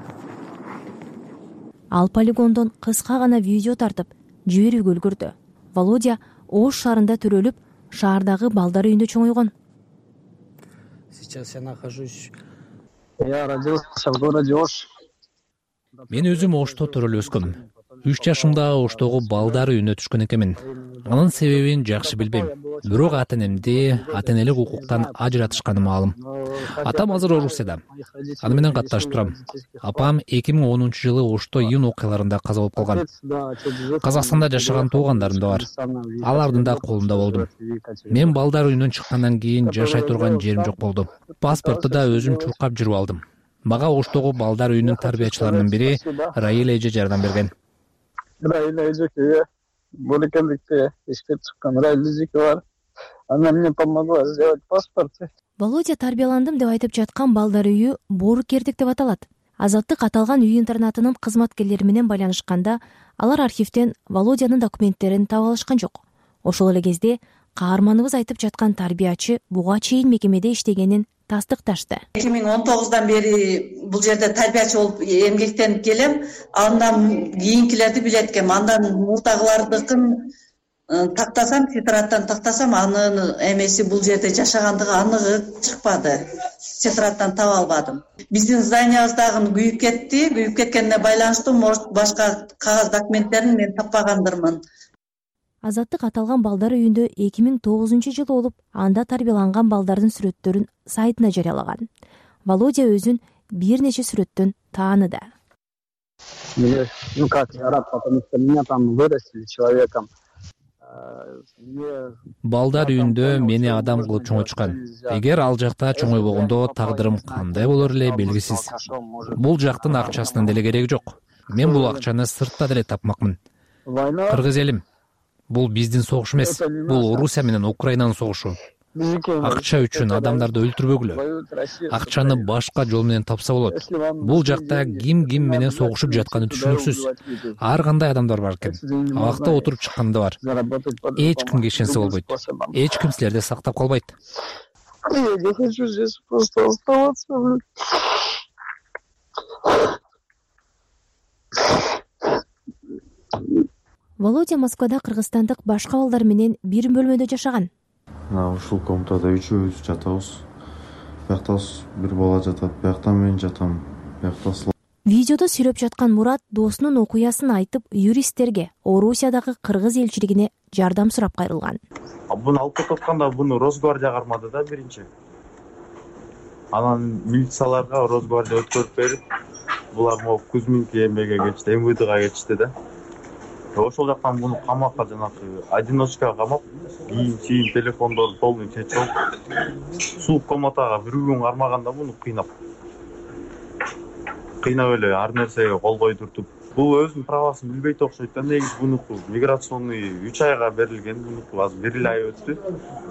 Ал полигондон кыска гана видео тартып, жиберүүгө үлгүрдү. Володя Ош шаарында төрөлүп, шаардагы балдар үйүндө чоңойгон.
Сейчас я нахожусь. Я родился в городе Ош.
Мен өзүм Ошто төрөлүп өскөм. 3 жашымда Оштогу балдар үйүнө түшкөн экенмин. Анын себебин жакшы билбейм. Бирок ата-энемди ата-энелик укуктан ажыратышканы маалым. Атам азыр Орусияда. Аны менен катташып турам. Апам 2010-жылы Ошто июнь окуяларында каза болуп калган. Казакстанда жашаган туугандарым да бар. Алардын да колунда болдум. Мен балдар үйүнөн чыккандан кийин жашай турган жерим жок болду. Паспорту да өзүм чуркап жүрүп алдым. Мага Оштогу балдар үйүнүн тарбиячыларынын бири Раиля эже жардам берген.
Раиля эжеке Бурекелдикте иштеп чыккан Раиля эжеке бар. Она мне помогла сделать паспорт.
Володя тарбияландым деп айтып жаткан балдар үйү Боорукердик деп аталат. Азаттык аталган үй интернатынын кызматкерлери менен байланышканда, алар архивден Володянын документтерин таба алышкан жок. Ошол эле кезде каарманыбыз айтып жаткан тарбиячы буга чейин мекемеде иштегенин тастыкташты.
2019 бери бул жерде тарбиячы болуп эмгектенип келем. Андан кийинкилерди билет экем. Андан мурдагылардыкын тактасам, тетрадтан тактасам, анын эмеси бул жерде жашагандыгы аныгы чыкпады. Тетрадтан таба албадым. Биздин зданиябыздагы күйүп кетти. Күйүп кеткенине байланыштуу башка кагаз документтерин мен таппагандырмын.
Азаттык аталган балдар үйүндө 2009-жылы болуп, анда тарбияланган балдардын сүрөттөрүн сайтына жарыялаган. Володя өзүн бир нече сүрөттөн тааныды.
Ну как, я рад, потому что меня там вырастили человеком.
Балдар үйүндө мени адам кылып чоңойтушкан. Эгер ал жакта чоңойбогондо тагдырым кандай болор эле белгисиз. Бул жактын акчасынын деле кереги жок. Мен бул акчаны сыртта деле тапмакмын. Кыргыз элим. Бул биздин согуш эмес. Бул Орусия менен Украинанын согушу. Акча үчүн адамдарды өлтүрбөгүлө. Акчаны башка жол менен тапса болот. Бул жакта ким менен согушуп жатканы түшүнүксүз. Ар кандай адамдар бар экен. Абакта отуруп чыкканы да бар. Эч кимге ишенсе болбойт. Эч ким силерди сактап калбайт.
Я не хочу здесь просто оставаться.
Володя Москвада кыргызстандык башка балдар менен бир бөлмөдө жашаган.
Ушул комнатада үчөөбүз жатабыз. Биякта бир бала жатат, биякта мен жатам, биякта.
Видеодо сүйлөп жаткан Мурат досунун окуясын айтып, юристтерге Орусиядагы кыргыз элчилигине жардам сурап кайрылган.
Буну алып кетип атканда буну Росгвардия кармады да биринчи. Анан милицияларга Росгвардия өткөрүп берип, булар могу Кузьминки эмеге кетишти, МВДга кетишти да. Ошол жактан буну камакка жанагы одиночкага камап, кийин телефондорду полный чечип, суук комнатага бир күн кармаганда буну кыйнап эле ар нерсеге кол койдуртуп. Бул өзүнүн правасын билбейт окшойт да. Негизи бунуку миграционный 3 айга берилген, бунуку азыр 1 ай өттү.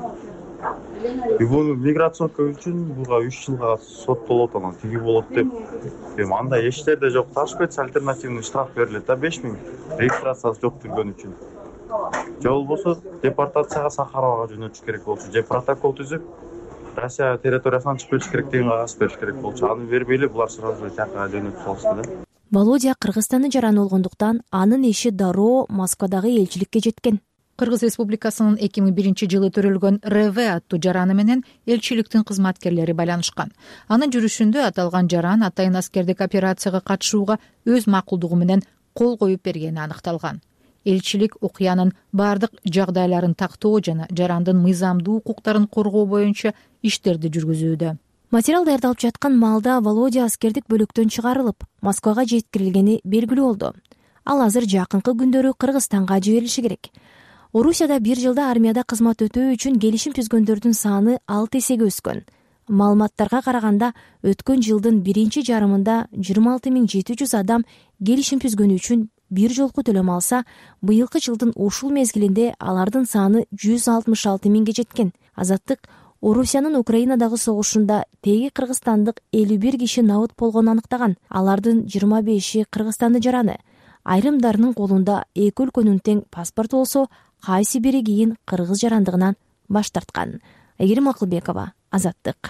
Буну миграционка үчүн буга 3 жылга соттолот, анан тиги болот деп. Андай эчтерде жок. Ташкент альтернативный штраф берилет да 5000. Регистрациясы жок жүргөн үчүн. Же болбосо депортацияга Сахаровага жөнөтүш керек болчу. Же протокол түзүп, Россия территориясынан чыгып кетиш керек деген кагаз бериш керек болчу. Аны бербей эле булар сразу жакка жөнөтүп салышты да.
Володя Кыргызстандын жараны болгондуктан анын иши дароо Москвадагы элчиликке жеткен.
Кыргыз Республикасынын 2001-жылы төрөлгөн РВ аттуу жараны менен элчиликтин кызматкерлери байланышкан. Анын жүрүшүндө аталган жаран атайын аскердик операцияга катышууга өз макулдугу менен кол коюп бергени аныкталган. Элчилик окуянын бардык жагдайларын тактоо жана жарандын мыйзамдуу укуктарын коргоо боюнча иштерди жүргүзүүдө.
Материал даярдалып жаткан маалда Володя аскердик бөлүктөн чыгарылып, Москвага жеткирилгени белгилүү болду. Ал азыр жакынкы күндөрү Кыргызстанга жиберилиши керек. Орусияда 1 жылда армияда кызмат өтөө үчүн келишим түзгөндөрдүн саны 6 эсеге өскөн. Маалыматтарга караганда, өткөн жылдын биринчи жарымында 26700 адам келишим түзгөнү үчүн бир жолку төлөм алса, быйылкы жылдын ушул мезгилинде алардын саны 166 миңге жеткен. Азаттык Орусиянын Украинадагы согушунда теги кыргызстандык 51 киши набыт болгонун аныктаган. Алардын 25-и Кыргызстанды жараны. Айрымдарынын колунда эки өлкөнүн тең паспорту болсо, кайсы бири кийин кыргыз жарандыгынан баш тарткан. Айгерим Акылбекова, Азаттык.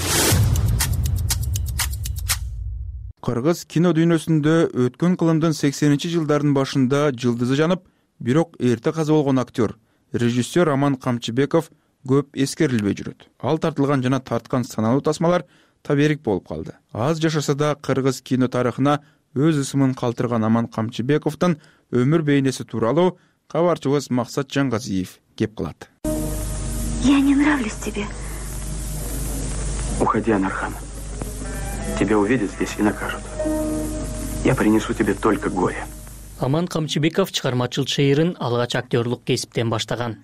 Кыргыз кино дүйнөсүндө өткөн кылымдын 80-жылдардын башында жылдызы жанып, бирок эрте каза болгон актер, режиссер Аман Камчыбеков көп эскерилбей жүрөт. Ал тартылган жана тарткан саналуу тасмалар таберик болуп калды. Аз жашаса да кыргыз кино тарыхына өз ысымын калтырган Аман Камчыбековдун өмүр бейнеси тууралуу кабарчыбыз Максат Жангазиев кеп кылат.
Я не нравлюсь тебе. Уходи, Анархан. Тебя увидят здесь и накажут. Я принесу тебе только горе.
Аман Камчыбеков чыгармачыл чыйырын алгач актерлук кесиптен баштаган.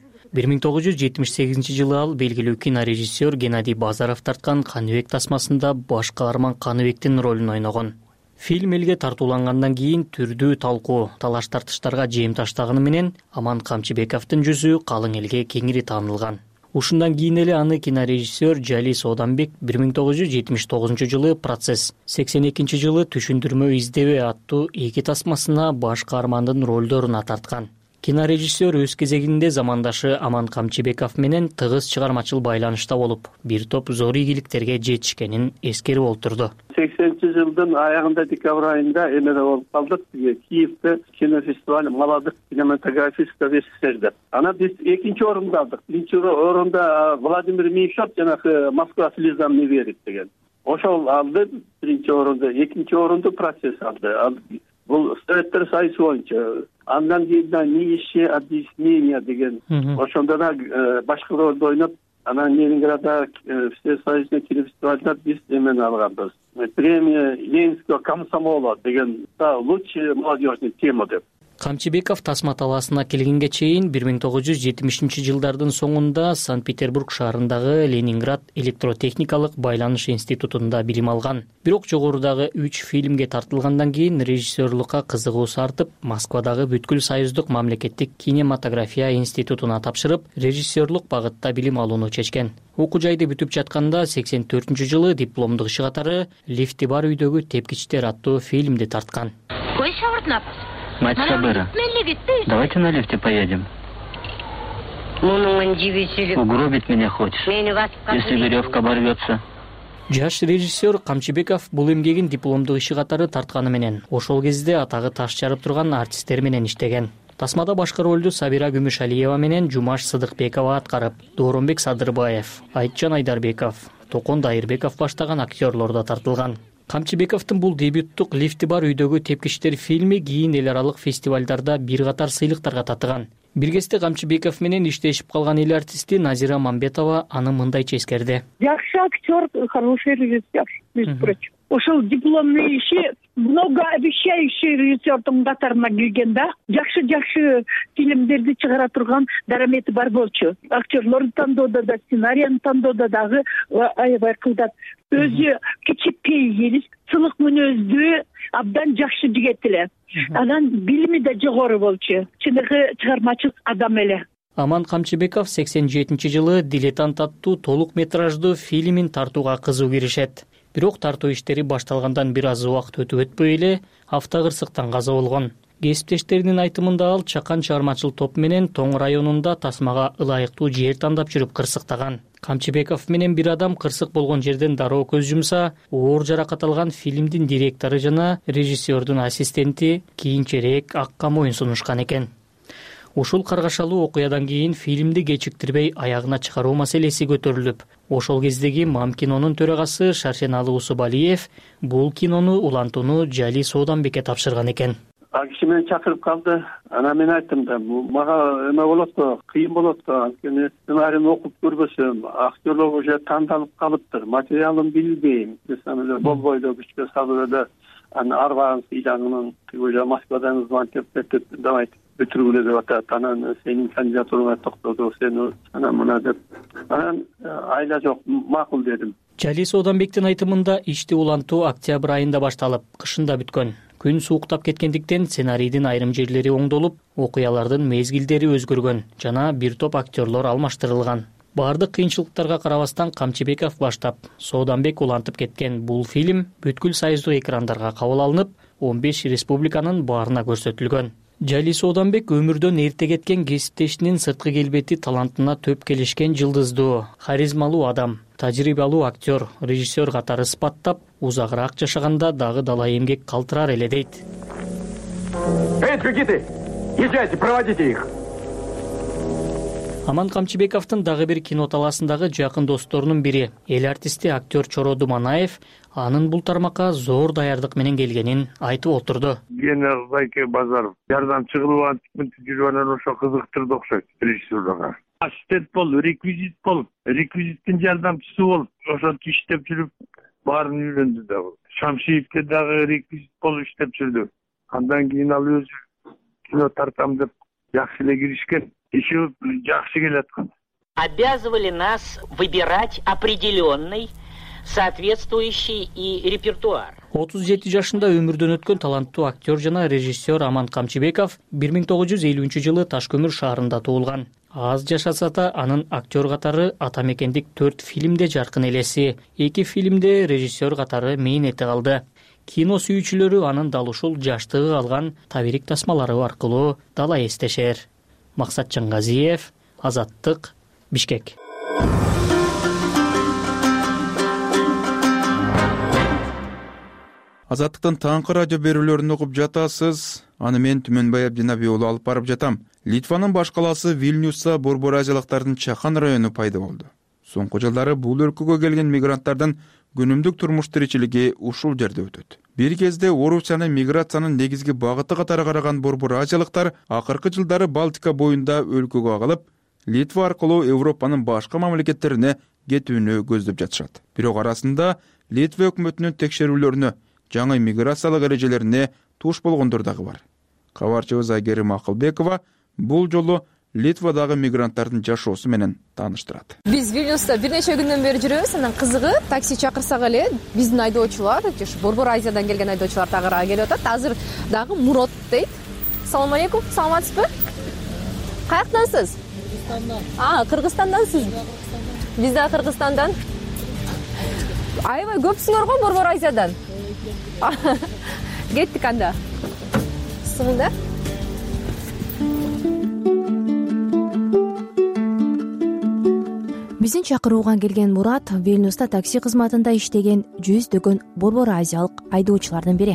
1978 жылы ал белгилүү кинорежиссер Геннадий Базаров тарткан Каныбек тасмасында баш каарман Каныбектин ролун ойногон. Фильм элге тартуулангандан кийин түрдүү талкуу, талаш-тартыштарга жем таштаганы менен Аман Камчыбековдун жүзү калың элге кеңири таанылган. Ушундан кийин эле аны кинорежиссер Жали Сооданбек 1979 жылы «Процесс», 82 жылы «Түшүндүрмө издебе» аттуу эки тасмасына баш каармандын ролдоруна тарткан. Кинорежиссер өз кезегинде замандашы Аман Камчыбеков менен тыгыз чыгармачыл байланышта болуп, бир топ зор ийгиликтерге жетишкенин эскерип олтурду.
80-жылдын аягында декабрь айында эмеде болуп калдык. Киевде кинофестиваль «Молодых кинематографистов СССР» деп. Ана биз экинчи орунду алдык. Биринчи орунда Владимир Меньшов жанагы «Москва слезам не верит» деген. Ошол алды биринчи орунду, экинчи орунду «Процесс» алды. Бул Советтер Союзу боюнча. Андан кийин «Нищие объяснения» деген. Ошондо да башкы ролду ойноп, анан Ленинградда Всесоюзный кинофестивальда биз эмени алганбыз. Премия Ленинского комсомола деген лучшая молодежная тема деп.
Камчыбеков тасма талаасына келгенге чейин 1970 жылдардын соңунда Санкт-Петербург шаарындагы Ленинград электротехникалык байланыш институтунда билим алган. Бирок жогорудагы 3 фильмге тартылгандан кийин режиссерлукка кызыгуусу артып, Москвадагы бүткүл союздук мамлекеттик кинематография институтуна тапшырып, режиссерлук багытта билим алууну чечкен. Окуу жайды бүтүп жатканда 84-жылы дипломдук иши катары «Лифти бар үйдөгү тепкичтер» аттуу фильмди тарткан.
Кой шавыртнап?
Мать Сабыра, давайте на лифте поедем. Угробить меня хочешь, если веревка оборвется.
Жаш режиссер Камчыбеков бул эмгегин дипломдук иши катары тартканы менен, ошол кезде атагы таш жарып турган артисттер менен иштеген. Тасмада башкы ролду Сабира Күмүшалиева менен Жумаш Сыдыкбекова аткарып, Дооронбек Садырбаев, Айтжан Айдарбеков, Токон Дайырбеков баштаган актерлор да тартылган. Камчыбековдун бул дебюттук «Лифти бар үйдөгү тепкичтер» фильми кийин эл аралык фестивалдарда бир катар сыйлыктарга татыган. Бир кезде Камчыбеков менен иштешип калган эл артисти Назира Мамбетова аны мындайча эскерди.
Жакшы актер, хороший режиссер, между прочим. Ошол дипломный иши многообещающий режиссердун катарына кирген да. Жакшы фильмдерди чыгара турган дарамети бар болчу. Актерлорду тандоодо да, сценарийни тандоодо дагы аябай кылдат. Өзү кичипей элис, сылык мүнөздүү, абдан жакшы жигит эле. Анан билими да жогору болчу. Чыныгы чыгармачыл адам эле.
Аман Камчыбеков 87-жылы «Дилетант» аттуу толук метраждуу фильмин тартууга кызуу киришет. Бирок тартуу иштери башталгандан бир аз убакыт өтүп өтпөй эле автокырсыктан каза болгон. Кесиптештеринин айтымында ал чакан чыгармачыл топ менен Тоң районунда тасмага ылайыктуу жер тандап жүрүп кырсыктаган. Камчыбеков менен бир адам кырсык болгон жерден дароо көз жумса, оор жаракат алган фильмдин директору жана режиссердун ассистенти кийинчерээк акка моюн сунушкан экен. Ушул каргашалуу окуядан кийин фильмди кечиктирбей аягына чыгаруу маселеси көтөрүлүп, ошол кездеги МАМ кинонун төрагасы Шаршеналы Усубалиев бул кинону улантууну Жали Сооданбекке тапшырган экен.
Ал киши мени чакырып калды. Анан мен айттым да, мага эме болот го, кыйын болот го. Анткени сценарийни окуп көрбөсөм, актерлор уже тандалып калыптыр. Материалын билбейм. Мисалы эле болбойду күчкө салып эле аны арбаган сыйлагынын уже Москвадан звонок келип, давай бүтүргүлө деп атат. Анан сенин кандидатураңа токтоду, сени анан мына деп. Анан айла жок, макул дедим.
Жали Сооданбектин айтымында ишти улантуу октябрь айында башталып, кышында бүткөн. Күн сууктап кеткендиктен сценарийдин айрым жерлери оңдолуп, окуялардын мезгилдери өзгөргөн жана бир топ актерлор алмаштырылган. Бардык кыйынчылыктарга карабастан Камчыбеков баштап Сооданбек улантып кеткен бул фильм бүткүл сайыздуу экрандарга кабыл алынып, 15 республиканын баарына көрсөтүлгөн. Жали Сооданбек өмүрдөн эрте кеткен кесиптешинин сырткы келбети талантына төп келишкен жылдыздуу, харизмалуу адам, тажрыйбалуу актер, режиссер катары ысбаттап, узагыраак жашаганда дагы далай эмгек калтырар эле дейт.
Эй, бегите! Езжайте, проводите их!
Аман Камчыбековдун дагы бир кино талаасындагы жакын досторунун бири, эл артисти актер Чоро Думанаев, анын бул тармакка зор даярдык менен келгенин айтып отурду.
Байке Базаров жардамчы кылып антип жүрүп анан ошо кызыктырды окшойт режиссурга. Ассистент болуп, реквизиттин жардамчысы болуп, ошентип иштеп жүрүп, баарын үйрөндү да. Шамшиевке дагы реквизит болуп иштеп жүрдү. Андан кийин ал өзү кино тартам деп жакшы эле киришкен. Иши жакшы келаткан.
Обязывали нас выбирать определенный соответствующий и репертуар.
37 жашында өмүрдөн өткөн таланттуу актер жана режиссер Аман Камчыбеков 1950-жылы Ташкөмүр шаарында туулган. Аз жашаса да анын актер катары ата мекендик 4 фильмде жаркын элеси, 2 фильмде режиссер катары мээнети калды. Кино сүйүүчүлөрү анын дал ушул жаштыгы калган табирик тасмалары аркылуу дала эстешер. Максат Чангазиев, Азаттык, Бишкек.
Азаттыктын таңкы радио берүүлөрүн угуп жатасыз. Аны мен Түмөнбай Абдинаби уулу алып барып жатам. Литванын баш калаасы Вильнюсса борбор азиялыктардын чакан району пайда болду. Соңку жылдары бул өлкөгө келген мигранттардын күнүмдүк турмуш тиричилиги ушул жерде өтөт. Бир кезде Орусиянын миграциянын негизги багыты катары караган борбор азиялыктар акыркы жылдары Балтика боюнда өлкөгө агылып, Литва аркылуу Европанын башка мамлекеттерине кетүүнү көздөп жатышат. Бирок арасында Литва өкмөтүнүн текшерүүлөрүнө, жаңы миграциялык эрежелерине туш болгондор дагы бар. Кабарчыбыз Айгерим Акылбекова бул жолу Литвадагы мигранттардын жашоосу менен тааныштырат.
Биз Вильнюста бир нече күндөн бери жүрөбүз. Анан кызыгы такси чакырсак эле биздин айдоочулар, борбор Азиядан келген айдоочулар тагыраак келип атат. Азыр дагы Мурот дейт. Салам алейкум, саламатсызбы? Каяктансыз? Кыргызстандан. Кыргызстандансыз? Биз да Кыргызстандан. Аябай көпсүңөр го борбор Азиядан. Кеттик анда. Сыңда?
Биздин чакырууга келген Мурат Вильнюста такси кызматында иштеген жүздөгөн борбор азиялык айдоочулардын бири.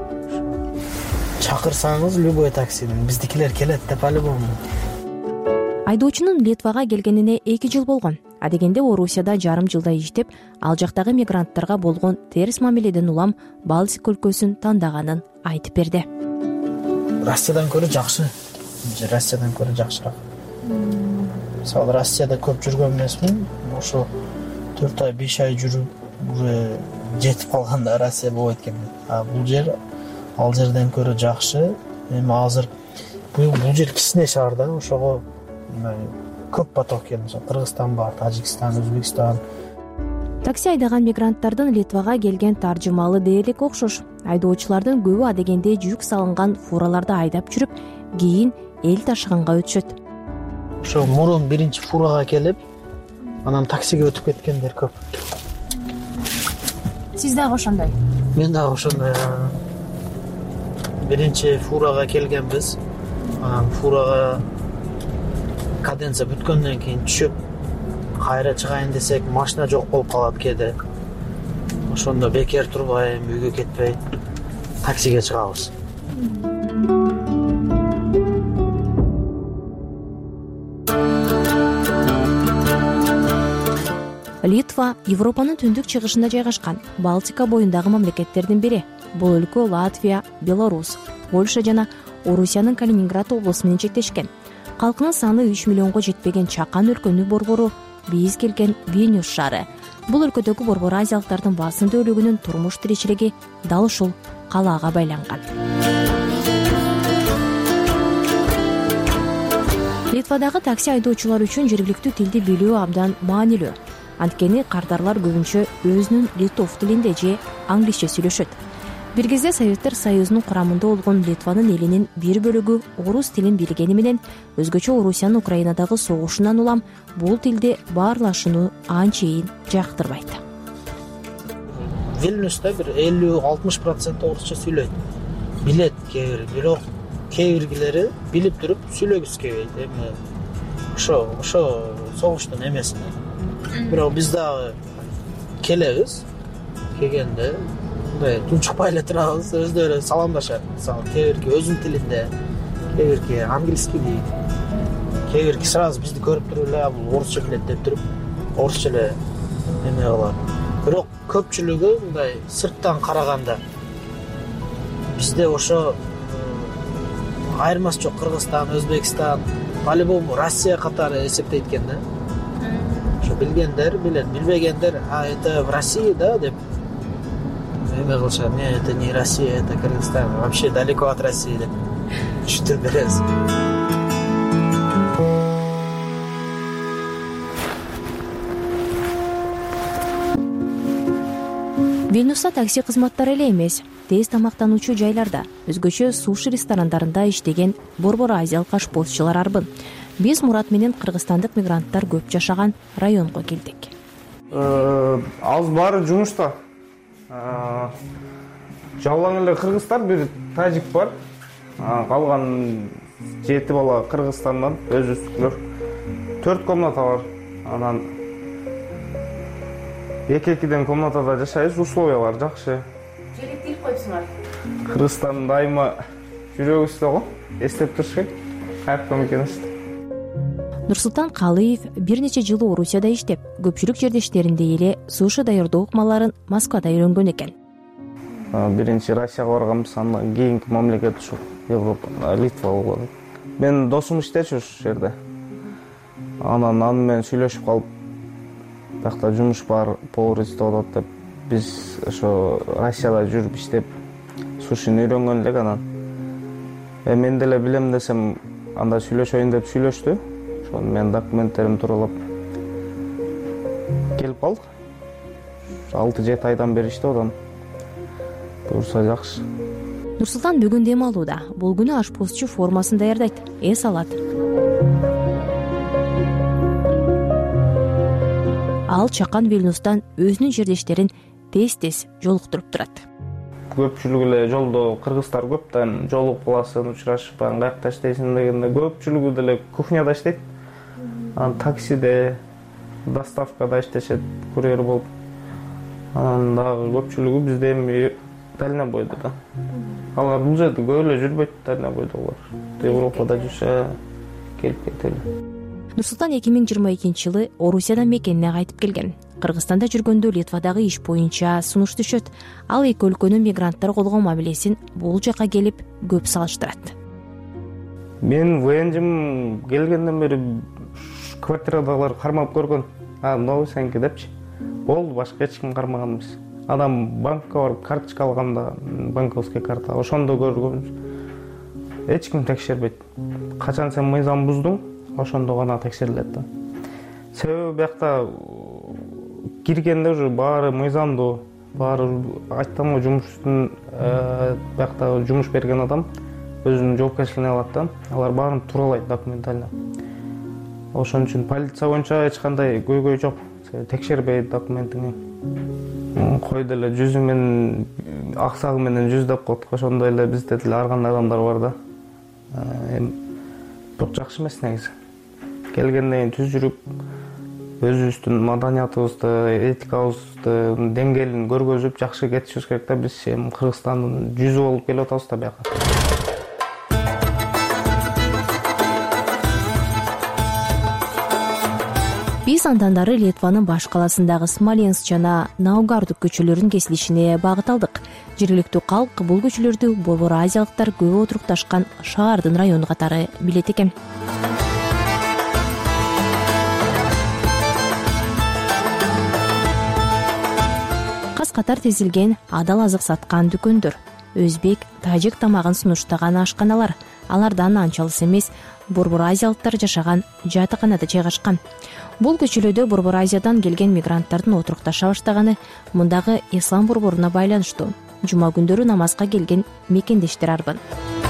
Чакырсаңыз любой таксиден биздикилер келет деп по-любому.
Айдоочунун Литвага келгенине 2 жыл болгон. Адегенде Орусияда жарым жылда иштеп, ал жактагы мигранттарга болгон терс мамиледен улам Балтика өлкөсүн тандаганын айтып берди.
Россиядан көрө жакшы. Россиядан көрө жакшыраак. Мисалы Россияда көп жүргөн эмесмин. Ошо 4 ай 5 ай жүрүп уже жетип калганда Россия болбойт экен. Бул жер ал жерден көрө жакшы. Эми азыр бул жер кичине шаар да, ошого көп поток келет. Кыргызстан бар, Тажикстан, Өзбекстан.
Такси айдаган мигранттардын Литвага келген таржымалы дээрлик окшош. Айдоочулардын көбү адегенде жүк салынган фураларды айдап жүрүп, кийин эл ташыганга өтүшөт.
Ошо мурун биринчи фурага келип, анан таксиге өтүп кеткендер көп.
Сиз дагы ошондой?
Мен дагы ошондой. Биринчи фурага келгенбиз. Анан фурага каденция бүткөндөн кийин түшүп, кайра чыгайын десек, машина жок болуп калат кээде. Ошондо бекер турбай, үйгө кетпей, таксиге чыгабыз.
Литва Европанын түндүк чыгышында жайгашкан Балтика боюндагы мамлекеттердин бири. Бул өлкө Латвия, Беларусь, Польша жана Орусиянын Калининград облусу менен чектешкен. Калкынын саны 3 миллионго жетпеген чакан өлкөнүн борбору биз келген Вильнюс шаары. Бул өлкөдөгү борбор азиялыктардын басым дөөлүгүнүн турмуш тиричилиги дал ушул калаага байланган. Литвадагы такси айдоочулар үчүн жергиликтүү тилди билүү абдан маанилүү. Анткени кардарлар көбүнчө өзүнүн литов тилинде же англисче сүйлөшөт. бир кезде Советтер Союзунун курамында болгон Литванын элинин бир бөлүгү орус тилин билгени менен өзгөчө Орусиянын Украинадагы согушунан улам бул тилде баарлашууну анчейин жактырбайт.
Вильнюста бир 50-60% орусча сүйлөйт, билет кээ бир, бирок кээ биргилери билип туруп сүйлөгүсү келбейт. Эми ошо согуштун эмесине. Бирок биз дагы келебиз, келгенде мындай тунчукпай эле турабыз, өздөрү саламдашат. Мисалы кээ бирки өзүнүн тилинде, кээ бирки английский дейт, кээ бирки сразу бизди көрүп туруп эле бул орусча билет деп туруп орусча эле эме кылат. Бирок көпчүлүгү мындай сырттан караганда бизде ошо айырмасы жок. Кыргызстан, Өзбекстан, по-любому Россия катары эсептейт экен да. Ошо билгендер билет, билбегендер это в России, да, деп эме кылышат. Нет, это не Россия, это Кыргызстан, вообще далеко от России деп түшүндүрүп беребиз.
Вильнюста такси кызматтары эле эмес, тез тамактануучу жайларда, өзгөчө суши ресторандарында иштеген борбор азиялык ашпозчулар арбын. Биз Мурат менен кыргызстандык мигранттар көп жашаган районго келдик.
Аз баары жумушта. Жалаң эле кыргыздар, бир тажик бар. Калган 7 бала Кыргызстандан, өзүбүздүкүлөр. 4 комната бар. Анан эки-экиден комнатада жашайбыз, условиялар жакшы.
Желектелип койсуңар.
Кыргызстан дайыма жүрөгүбүздө го, эстеп туруш керек. Кайраткан экенбиз.
Нурсултан Калыев бир нече жыл Орусияда иштеп, көпчүлүк жердештериндей эле суши даярдоо ыкмаларын Москвада үйрөнгөн экен.
Биринчи Россияга барганбыз, андан кийинки мамлекет ушу Европа, Литва болду. Мен досум иштечү ушул жерде. Анан аны менен сүйлөшүп калып, бакта жумуш бар, повар издеп атат деп, биз ошо Россияда жүрүп иштеп, сушини үйрөнгөн элек. Анан мен деле билем десем, анда сүйлөшөйүн деп сүйлөштү. Ошону мен документтерим тууралап келип калдык. 6-7 айдан бери иштеп атам. Буюрса жакшы.
Нурсултан бүгүн дем алууда. Бул күнү ашпозчу формасын даярдайт, эс алат. Ал чакан Вильнюстан өзүнүн жердештерин тез-тез жолуктуруп турат.
Көпчүлүгү эле жолдо кыргыздар көптөн жолугуп каласың, учурашып, каякта иштейсиң дегенде көпчүлүгү деле кухняда иштейт. Анан таксиде, доставкада иштешет, курьер болуп. Анан дагы көпчүлүгү бизде эми дальнобойдо да. Алар бул жерде көп эле жүрбөйт, дальнобойдогулар. Европада жүрсө келип кетели.
Нурсултан 2022 жылы Орусиядан мекенине кайтып келген. Кыргызстанда жүргөндө Литвадагы иш боюнча сунуш түшөт. Ал эки өлкөнүн мигранттар колгоо мамилесин бул жака келип көп салыштырат.
Мен ВНЖим келгенден бери квартирадагылар кармап көргөн. Новый сенки депчи. Болду, башка эч ким кармаган эмес. Адам банкка барып карточка алганда, банковский карта, ошондо көргөнбүз. Эч ким текшербейт. Качан сен мыйзам буздуң, ошондо гана текшерилет да. Себеби биякта киргенде уже баары мыйзамдуу, баары айттым жумуштун биякта жумуш берген адам өзүнүн жоопкерчилигине алат да. Алар баарын тууралайт документально. Ошон үчүн полиция боюнча эч кандай көйгөй жок. Текшербейт документиңи. Койду эле жүзү менен аксагы менен жүз деп коет. Ошондой эле бизде деле ар кандай адамдар бар да. Бирок жакшы эмес негизи. Келгенден кийин түз жүрүп, өзүбүздүн маданиятыбызды, этикабызды деңгээлин көргөзүп жакшы кетишибиз керек да. Биз Кыргызстандын жүзү болуп келип атабыз да бияка.
Биз андан дары Литванын баш каласындагы Смоленск жана Наугардук көчөлөрүнүн кесилишине багыт алдык. Жергиликтүү калк бул көчөлөрдү борбор азиялыктар көп отурукташкан шаардын району катары билет экен. Кас-катар тизилген адал азык саткан дүкөндөр, өзбек, тажик тамагын сунуштаган ашканалар, алардан анча алыс эмес борбор азиялыктар жашаган жатаканада жайгашкан. Бул көчөлөдө борбор Азиядан келген мигранттардын отурукташа баштаганы мындагы ислам борборуна байланыштуу. жума күндөрү намазга келген мекендештер арбын.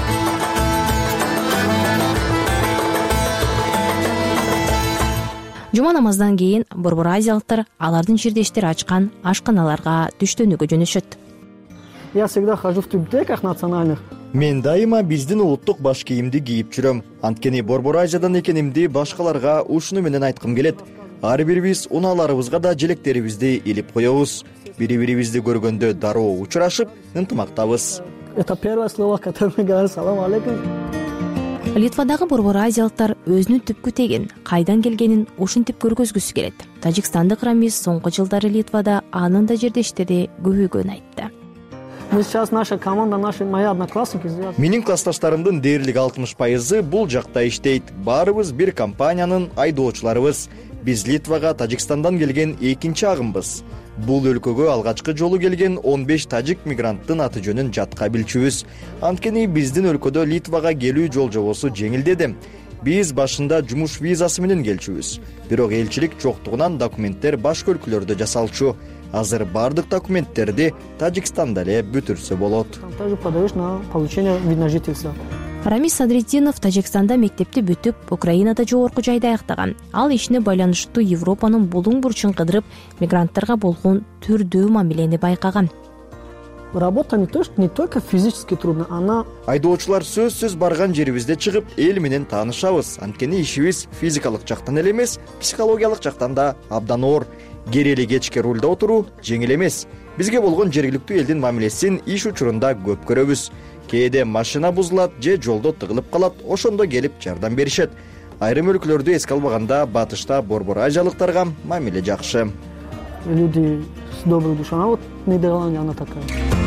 Жума намаздан кийин борбор азиялыктар алардын жердештери ачкан ашканаларга түштөнүүгө жөнөшөт.
Я всегда хожу в тюбтеках национальных.
Мен дайыма биздин улуттук баш кийимди кийип жүрөм. Анткени борбор азиядан экенимди башкаларга ушуну менен айткым келет. Ар бирибиз унааларыбызга да желектерибизди илип коебуз. Бири-бирибизди көргөндө дароо учурашып, ынтымактабыз.
Это первое слово, которое мы говорим: салам алейкум.
Литвадагы борбор азиялыктар өзүнүн түпкү тегин кайдан келгенин ушинтип көргөзгүсү келет. Тажикстандык Рамис соңку жылдары Литвада анын да жердештери көбөйгөнүн айтты.
Мы сейчас наша команда, мои одноклассники.
Менин классташтарымдын дээрлик 60% бул жакта иштейт. Баарыбыз бир компаниянын айдоочуларыбыз. Биз Литвага Тажикстандан келген экинчи агымбыз. Бул өлкөгө алгачкы жолу келген 15 тажик мигранттын аты жөнүн жатка билчүбүз. Анткени биздин өлкөдө Литвага келүү жол жобосу жеңилдеди. Биз башында жумуш визасы менен келчүбүз. Бирок элчилик жоктугунан документтер башка өлкөлөрдө жасалчу. Азыр бардык документтерди Тажикстанда эле бүтүрсө болот.
Также подаешь на получение вид на жительство.
Рамис Садретдинов Тажикстанда мектепти бүтүп, Украинада жогорку жайда аяктаган. Ал ишине байланыштуу Европанын булуң бурчун кыдырып, мигранттарга болгон түрдүү мамилени байкаган.
Работа не только физически трудно, она...
Айдоочулар сөзсүз барган жерибизде чыгып, эл менен таанышабыз. Анткени ишибиз физикалык жактан эле эмес, психологиялык жактан да абдан оор. Керели кечке рулда отуруу жеңил эмес. Бизге болгон жергиликтүү элдин мамилесин иш учурунда көп көрөбүз. Кээде машина бузулат же жолдо тыгылып калат, ошондо келип жардам беришет. Айрым өлкөлөрдү эске албаганда батышта борбор азиялыктарга мамиле жакшы.
Люди с доброй душой, вот Нидерландия, она такая.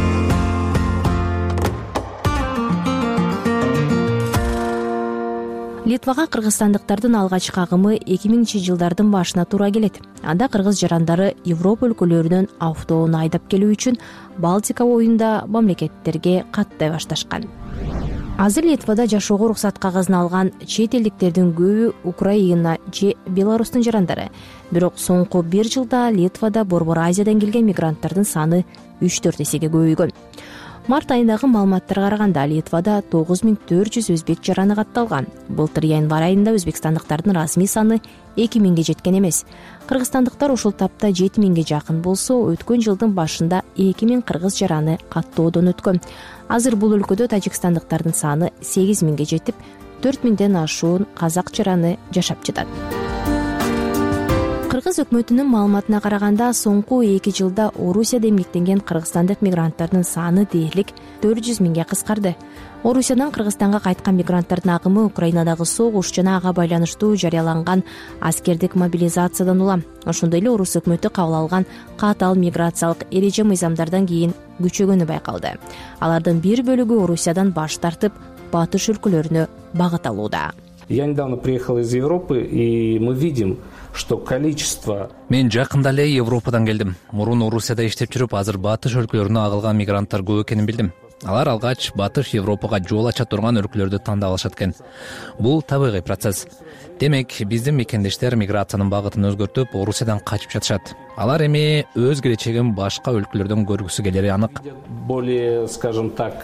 Литвага кыргызстандыктардын алгачкы агымы 2000-жылдардын башына туура келет. Анда кыргыз жарандары Европа өлкөлөрүнөн автоону айдап келүү үчүн Балтика боюнда мамлекеттерге каттай башташкан. Азыр Литвада жашоого уруксат кагазын алган чет элдиктердин көбү Украина же Беларустун жарандары. Бирок соңку 1 жылда Литвада борбор Азиядан келген мигранттардын саны 3-4 эсеге көбөйгөн. Март айындагы маалыматтарга караганда Литвада 9400 өзбек жараны катталган. Былтыр январь айында өзбекстандыктардын расмий саны 2000ге жеткен эмес. Кыргызстандыктар ушул тапта 7000ге жакын болсо, өткөн жылдын башында 2000 кыргыз жараны каттоодон өткөн. Азыр бул өлкөдө тажикстандыктардын саны 8000ге жетип, 4000ден ашуун казак жараны жашап жатат. Кыргыз өкмөтүнүн маалыматына караганда, соңку 2 жылда Орусияда эмгектенген кыргызстандык мигранттардын саны дээрлик 400 миңге кыскарды. Орусиядан Кыргызстанга кайткан мигранттардын агымы Украинадагы согуш жана ага байланыштуу жарыяланган аскердик мобилизациядан улам. Ошондой эле Орус өкмөтү кабыл алган катаал миграциялык эреже мыйзамдардан кийин күчөгөнү байкалды. Алардын бир бөлүгү Орусиядан баш тартып, батыш өлкөлөрүнө багыт алууда.
Я недавно приехал из Европы, и мы видим, что количество...
Мен жакында эле Европадан келдим. Мурун Орусияда иштеп жүрүп, азыр батыш өлкөлөрүнө агылган мигранттар көп экенин билдим. Алар алгач батыш Европага жол ача турган өлкөлөрдү тандап алышат экен. Бул табигый процесс. Демек, биздин мекендештер миграциянын багытын өзгөртүп, Орусиядан качып жатышат. Алар эми өз келечегин башка өлкөлөрдөн көргүсү келери анык.
Более, скажем так,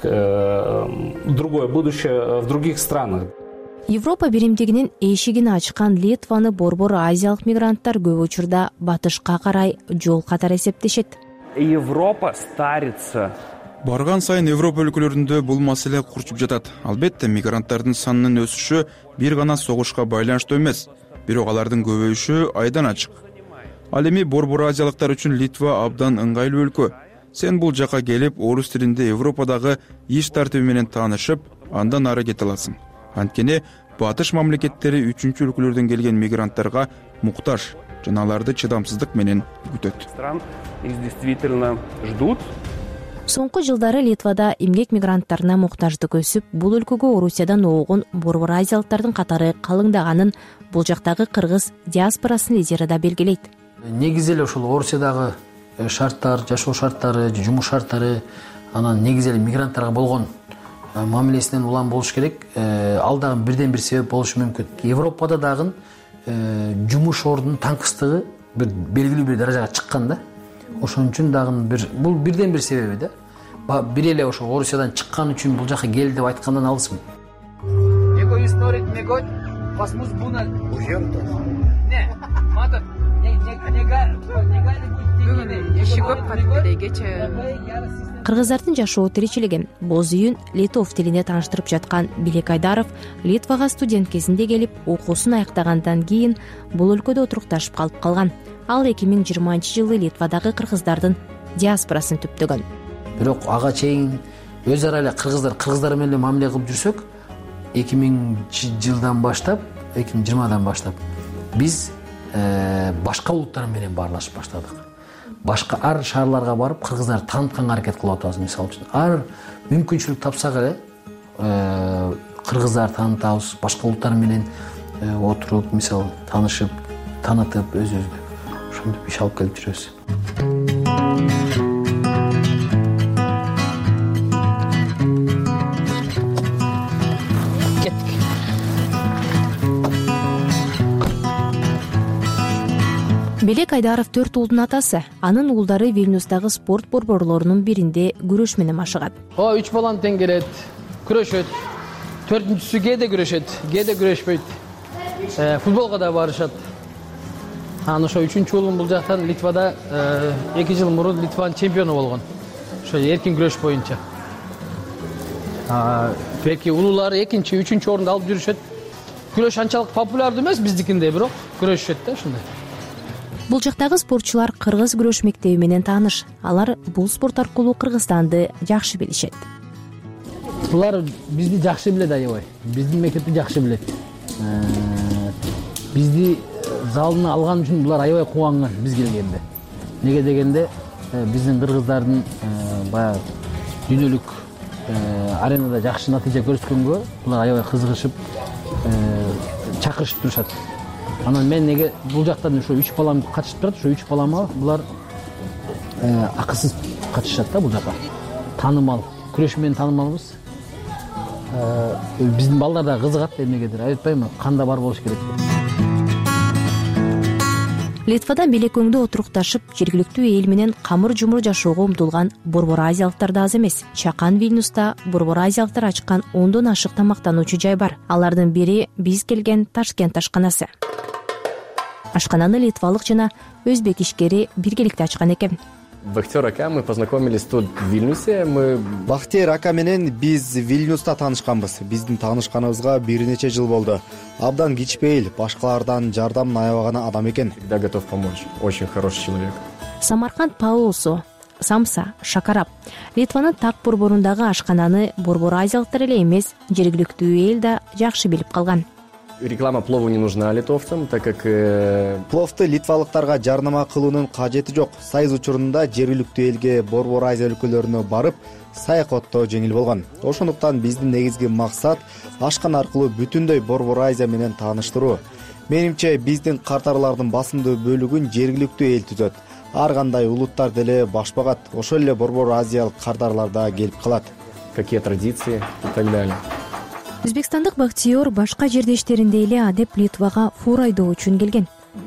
другое будущее в других странах.
Европа биримдигинин эшигин ачкан Литваны борбор азиялык мигранттар көп учурда батышка карай жол катары эсептешет.
Европа старится.
Барган сайын Европа өлкөлөрүндө бул маселе курчуп жатат. Албетте, мигранттардын санынын өсүшү бир гана согушка байланыштуу эмес, бирок алардын көбөйүшү айдан ачык. Ал эми борбор азиялыктар үчүн Литва абдан ыңгайлуу өлкө. Сен бул жака келип, орус тилинде Европадагы иш тартиби менен таанышып, андан ары кете аласың. Анткени батыш мамлекеттери 3-чү өлкөлөрдөн келген мигранттарга муктаж жана аларды чыдамсыздык менен күтөт.
Стран их действительно ждут.
Соңку жылдары Литвада эмгек мигранттарына муктаждык өсүп, бул өлкөгө Орусиядан оогун борбор азиялыктардын катары калыңдаганын бул жактагы кыргыз диаспорасынын лидери да белгилейт.
Негизи эле ушул Орусиядагы шарттар, жашоо шарттары, жумуш шарттары, анан негизи эле мигранттарга болгон мамилесинен улам болуш керек. Ал дагы бирден бир себеп болушу мүмкүн. Европада дагы жумуш ордунун таңкыстыгы бир белгилүү бир даражага чыккан да. Ошон үчүн дагы бул бирден бир себеби да.
бир эле ошо Орусиядан чыккан үчүн бул жака кел деп айткандан алысмын.
Иши көп катты кечээ.
Кыргыздардын жашоо тиричилигин боз үйүн литов тилинде тааныштырып жаткан Белек Айдаров Литвага студент кезинде келип, окуусун аяктагандан кийин бул өлкөдө отурукташып калып калган. Ал 2020-жылы Литвадагы кыргыздардын диаспорасын түптөгөн.
Бирок ага чейин өз ара эле кыргыздар менен мамиле кылып жүрсөк, 2000-жылдан баштап, 2020-дан баштап биз башка улуттар менен баарлашып баштадык. Башка ар шаарларга барып кыргыздар танытканга аракет кылып атабыз. Мисалы үчүн ар мүмкүнчүлүк тапсак эле кыргыздар таанытабыз, башка улуттар менен отуруп, мисалы таанышып, танытып өзүбүздү ошентип иш алып келип жүрөбүз.
Белек Айдаров 4 уулдун атасы. Анын уулдары Вильнюстагы спорт борборлорунун биринде күрөш менен машыгат.
3 баланы тең келет, күрөшөт. 4-сү кээде күрөшөт, кээде күрөшпөйт. Футболго да барышат. Анан ошо 3-чү уулум бул жактан Литвада 2 жыл мурун Литванын чемпиону болгон. Ошо эркин күрөш боюнча. Беки улуулары 2-чү, 3-чү орунду алып жүрүшөт. Күрөш анчалык популярдуу эмес биздикинде, бирок күрөшөт да ушундай.
Бул жактагы спортчулар кыргыз күрөш мектеби менен тааныш. Алар бул спорт аркылуу Кыргызстанды жакшы билишет.
Булар бизди жакшы билет аябай. Биздин мектепти жакшы билет. Бизди залына алган үчүн булар аябай кубанган биз келгенде. Неге дегенде биздин кыргыздардын баягы дүйнөлүк аренада жакшы натыйжа көрсөткөнгө булар аябай кызыгышып чакырышып турушат. Анан мен неге бул жактан ошо 3 балам катышып турат, ошо 3 балама булар акысыз катышат да бул жака. Таанымал, күрөш менен таанымалбыз. Биздин балдар да кызыгат эмнегедир, айтпаймынбы, канда бар болуш керек.
Литвада белекөңдө отурукташып, жергиликтүү эл менен камыр-жумур жашоого умтулган борбор азиялыктар да аз эмес. Чакан Вильнюста борбор азиялыктар ачкан 10дон ашык тамактануучу жай бар. Алардын бири биз келген Ташкент ашканасы. Ашкананы литвалык жана өзбек ишкери биргеликте ачкан экен.
Бахтиер ака, мы познакомились тут в Вильнюсе.
Бахтиер ака менен биз Вильнюста таанышканбыз. Биздин таанышканыбызга бир нече жыл болду. Абдан кичпейил, башкалардан жардамын аябаган адам экен.
Всегда готов помочь. Очень хороший человек.
Самарканд Паулсу, Самса, Шакарап. Литванын так борборундагы ашкананы борбор азиялыктар эле эмес, жергиликтүү эл да жакшы билип калган.
Реклама плову не нужна литовцам, так как
пловду литвалыктарга жарнама кылуунун кажети жок. Сайыз учурунда жергиликтүү элге борбор Азия өлкөлөрүнө барып, саякаттоо жеңил болгон. Ошондуктан биздин негизги максат ашкан аркылуу бүтүндөй борбор Азия менен тааныштыруу. Менимче биздин картарлардын басымдуу бөлүгүн жергиликтүү эл түзөт. Ар кандай улуттар деле башпагат, ошол эле борбор азиялык картарлар да келип калат.
Какие традиции и так далее.
Өзбекстандык Бахтиер башка жердештеринде эле адеп Литвага фура айдоо үчүн келген.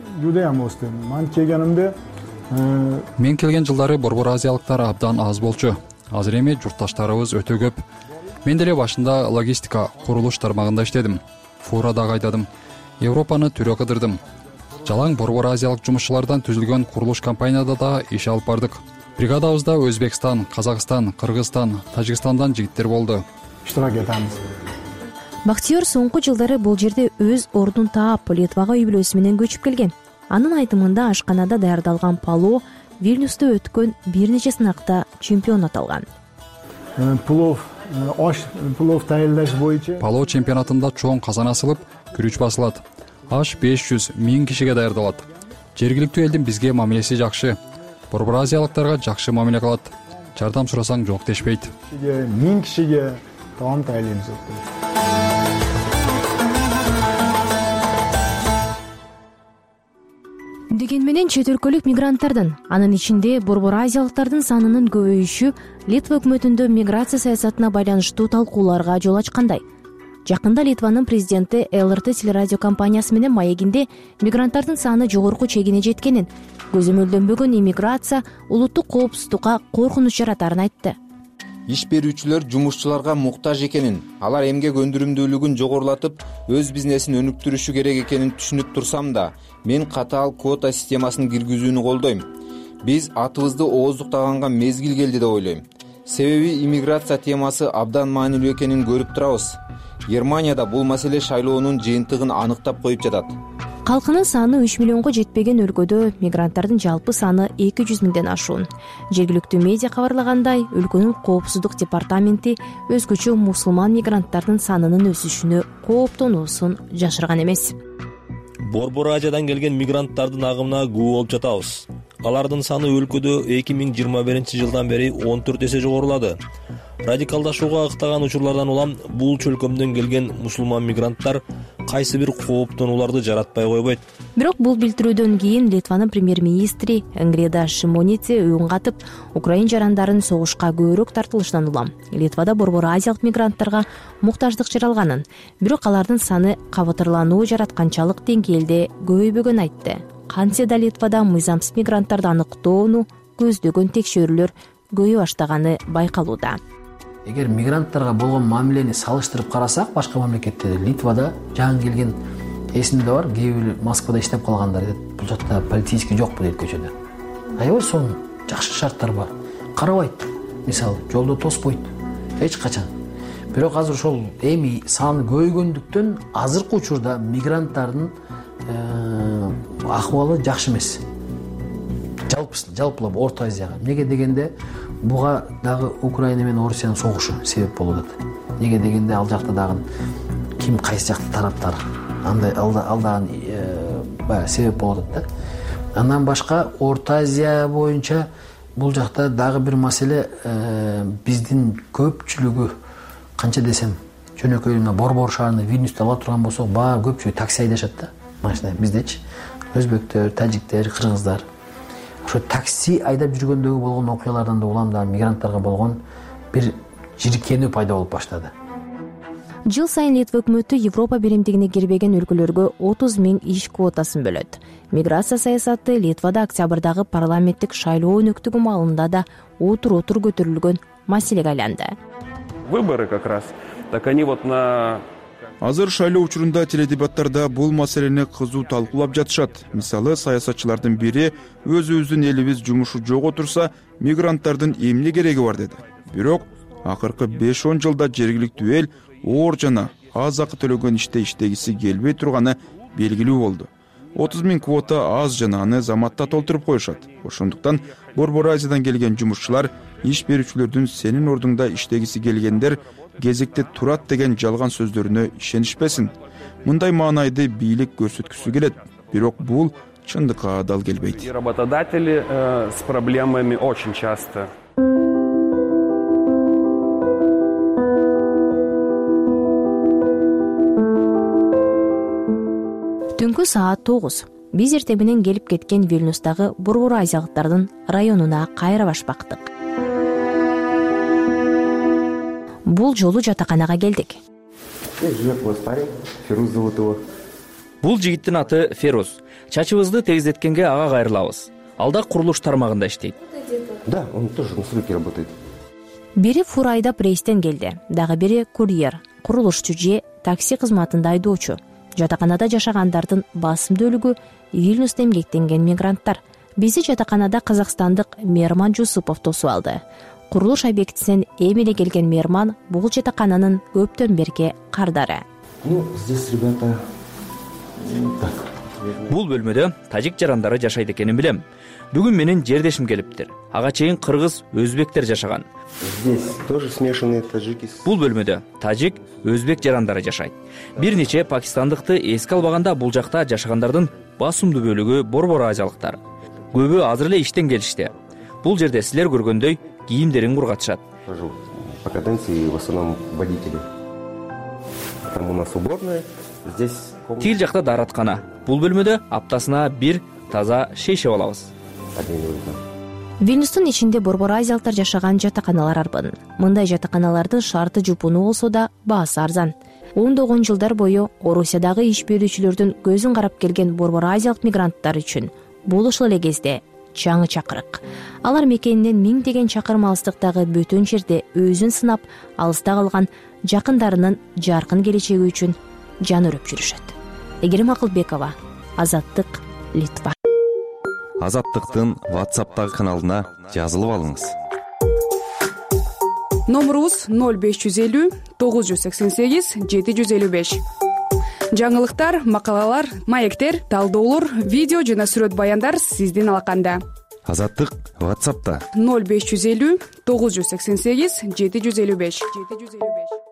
Мен келген жылдары борбор азиялыктар абдан аз болчу. Азыр эми журтташтарыбыз өтө көп. Мен деле башында логистика, курулуш тармагында иштедим. Фура да кайдадым. Европаны түрө кыдырдым. Жалаң борбор азиялык жумушчулардан түзүлгөн курулуш компанияда да иш алып бардык. Бригадабызда Өзбекстан, Казакстан, Кыргызстан, Тажикстандан жигиттер болду.
Иштирак этебиз.
Бахтиер соңку жылдары бул жерде өз ордун таап, Литвага үй бүлөсү менен көчүп келген. Анын айтымында ашканада даярдалган палоо Вильнюста өткөн бир нече сынакта чемпион аталган.
Плов даярдаш боюнча
палоо чемпионатында чоң казан асылып, күрүч басылат. Аш 500-1000 кишиге даярдалат. Жергиликтүү элдин бизге мамилеси жакшы. Борбор азиялыктарга жакшы мамиле кылат. Жардам сурасаң жок дешпейт.
1000 кишиге таам даярдайбыз.
Деген менен чет өлкөлүк мигранттардын, анын ичинде борбор азиялыктардын санынын көбөйүшү Литва өкмөтүндө миграция саясатына байланыштуу талкууларга жол ачкандай. Жакында Литванын президенти ЛРТ телерадио компаниясы менен маегинде мигранттардын саны жогорку чегине жеткенин, көзөмөлдөнбөгөн иммиграция улуттук коопсуздукка коркунуч жаратарын айтты.
иш берүүчүлөр жумушчуларга муктаж экенин, алар эмгек өндүрүмдүүлүгүн жогорулатып өз бизнесин өнүктүрүшү керек экенин түшүнүп турсам да, мен катаал квота системасын киргизүүнү колдойм. Биз атыбызды ооздуктаганга мезгил келди деп ойлойм. Себеби иммиграция темасы абдан маанилүү экенин көрүп турабыз. Германияда бул маселе шайлоонун жыйынтыгын аныктап коюп жатат.
Калкынын саны 3 миллионго жетпеген өлкөдө мигранттардын жалпы саны 200 миңден ашуун. Жергиликтүү медиа кабарлагандай, өлкөнүн коопсуздук департаменти өзгөчө мусулман мигранттардын санынын өсүшүнө кооптонуусун жашырган эмес.
Борбор Азиядан келген мигранттардын агымына күбө болуп жатабыз. Алардын саны өлкөдө 2021 бери 14 эсе жогорулады. Радикалдашууга ыктаган учурлардан улам бул чөлкөмдөн келген мусулман мигранттар кайсы бир кооптонууларды жаратпай койбойт.
Бирок бул билдирүүдөн кийин Литванын премьер-министри Ингрида Шимонице үн катып, Украин жарандарын согушка көбүрөөк тартылышынан улам Литвада борбор азиялык мигранттарга муктаждык жаралганын, бирок алардын саны кабатырлануу жаратканчалык деңгээлде көбөйбөгөнүн айтты. Кантсе да Литвада мыйзамсыз мигранттарды аныктоону көздөгөн текшерүүлөр көбөйө баштаганы байкалууда.
Эгер мигранттарга болгон мамилени салыштырып карасак, башка мамлекеттерде, Литвада жаңы келген эсимде бар, кээ бир Москвада иштеп калгандар дейт, бул жакта полицейский жокпу дейт көчөдө. Аябай сонун жакшы шарттар бар. Карабайт, мисалы, жолдо тоспойт эч качан. Бирок азыр ошол эми саны көбөйгөндүктөн азыркы учурда мигранттардын акыбалы жакшы эмес. Жалпылап Орто Азияга. Неге дегенде буга дагы Украина менен Орусиянын согушу себеп болуп атат. Неге дегенде ал жакта дагы ким кайсы жакты тараптар андай алдаган себеп болуп атат да. Андан башка Орто Азия боюнча бул жакта дагы бир маселе, биздин көпчүлүгү канча десем, жөнөкөй эле Борбор шаарында Вильнюсте ала турган болсок, баары көпчүлүгү такси айдашат да. Машина биздечи өзбектер, тажиктер, кыргыздар. Ошо такси айдап жүргөндөгү болгон окуялардан да улам да мигранттарга болгон бир жиркенүү пайда болуп баштады.
Жыл сайын Литва өкмөтү Европа биримдигине кирбеген өлкөлөргө 30 миң иш квотасын бөлөт. Миграция саясаты Литвада октябрдагы парламенттик шайлоо өнөктүгү маалында да отур көтөрүлгөн маселеге айланды.
Выборы как раз, так они вот на...
Азыр шайлоо учурунда теледебаттарда бул маселени кызуу талкуулап жатышат. Мисалы, саясатчылардын бири өзүбүздүн элибиз жумушу жок отурса, мигранттардын эмне кереги бар деди. Бирок акыркы 5-10 жылда жергиликтүү эл оор жана аз акы төлөгөн иште иштегиси келбей турганы белгилүү болду. 30 миң квота аз жана аны заматта толтуруп коюшат. Ошондуктан Борбор Азиядан келген жумушчулар иш берүүчүлөрдүн сенин ордуңда иштегиси келгендер кезекте турат деген жалган сөздөрүнө ишенишпесин. Мындай маанайды бийлик көрсөткүсү келет, бирок бул чындыкка дал келбейт.
Работодатели с проблемами очень часто.
Түнкү саат 9. Биз эртең менен келип кеткен Вильнюстагы Борбор азиялыктардын районуна кайра башпактык. Бул жолу жатаканага келдик.
Бул жигиттин аты Феруз. Чачыбызды тегизеткенге ага кайрылабыз. Алда курулуш тармагында иштейт.
Да, он тоже на стройке работает.
Бири фура айдап рейстен келди, дагы бири курьер, курулушчу же такси кызматында айдоочу. Жатаканада жашагандардын басымдуу бөлүгү Вильнюсте эмгектенген мигранттар. Бизи жатаканада казакстандык Мерман Жусупов тосуп алды. Курулуш объектисинен эми эле келген Мерман бул жатакананын көптөн берки кардары.
Здесь ребята...
Бул бөлмөдө тажик жарандары жашайт экенин билем. Бүгүн менин жердешим келиптир. Ага чейин кыргыз, өзбектер жашаган.
Здесь тоже смешанные таджики.
Бул бөлмөдө тажик, өзбек жарандары жашайт. Бир нече пакистандыкты эске албаганда бул жакта жашагандардын басымдуу бөлүгү борбор азиялыктар. Көбү азыр эле иштен келишти. Бул жерде силер көргөндөй кийимдерин кургатышат.
По каденции в основном водители. Там у нас уборная, здесь...
Тил жакта даараткана. Бул бөлмөдө аптасына бир таза шейшеп алабыз.
Вильнюстун ичинде борбор азиялыктар жашаган жатаканалар арбын. Мындай жатаканалардын шарты жупуну болсо да баасы арзан. 19 жылдар бою Орусиядагы иш берүүчүлөрдүн көзүн карап келген борбор азиялык мигранттар үчүн бул ушул эле кезде жаңы чакырык. Алар мекенинен миңдеген чакырым алыстыктагы бөтөн жерде өзүн сынап алыста калган жакындарынын жаркын келечеги үчүн жан өрөп жүрүшөт. Эгерим Акылбекова, Азаттык, Литва.
Азаттыктын WhatsApp'тагы каналына жазылып алыңыз.
Номерубуз 0550 988 755. Жаңылыктар, макалалар, маектер, талдоолор, видео жана сүрөт баяндар сиздин алаканда.
Азаттык WhatsApp'та
0550 988 755.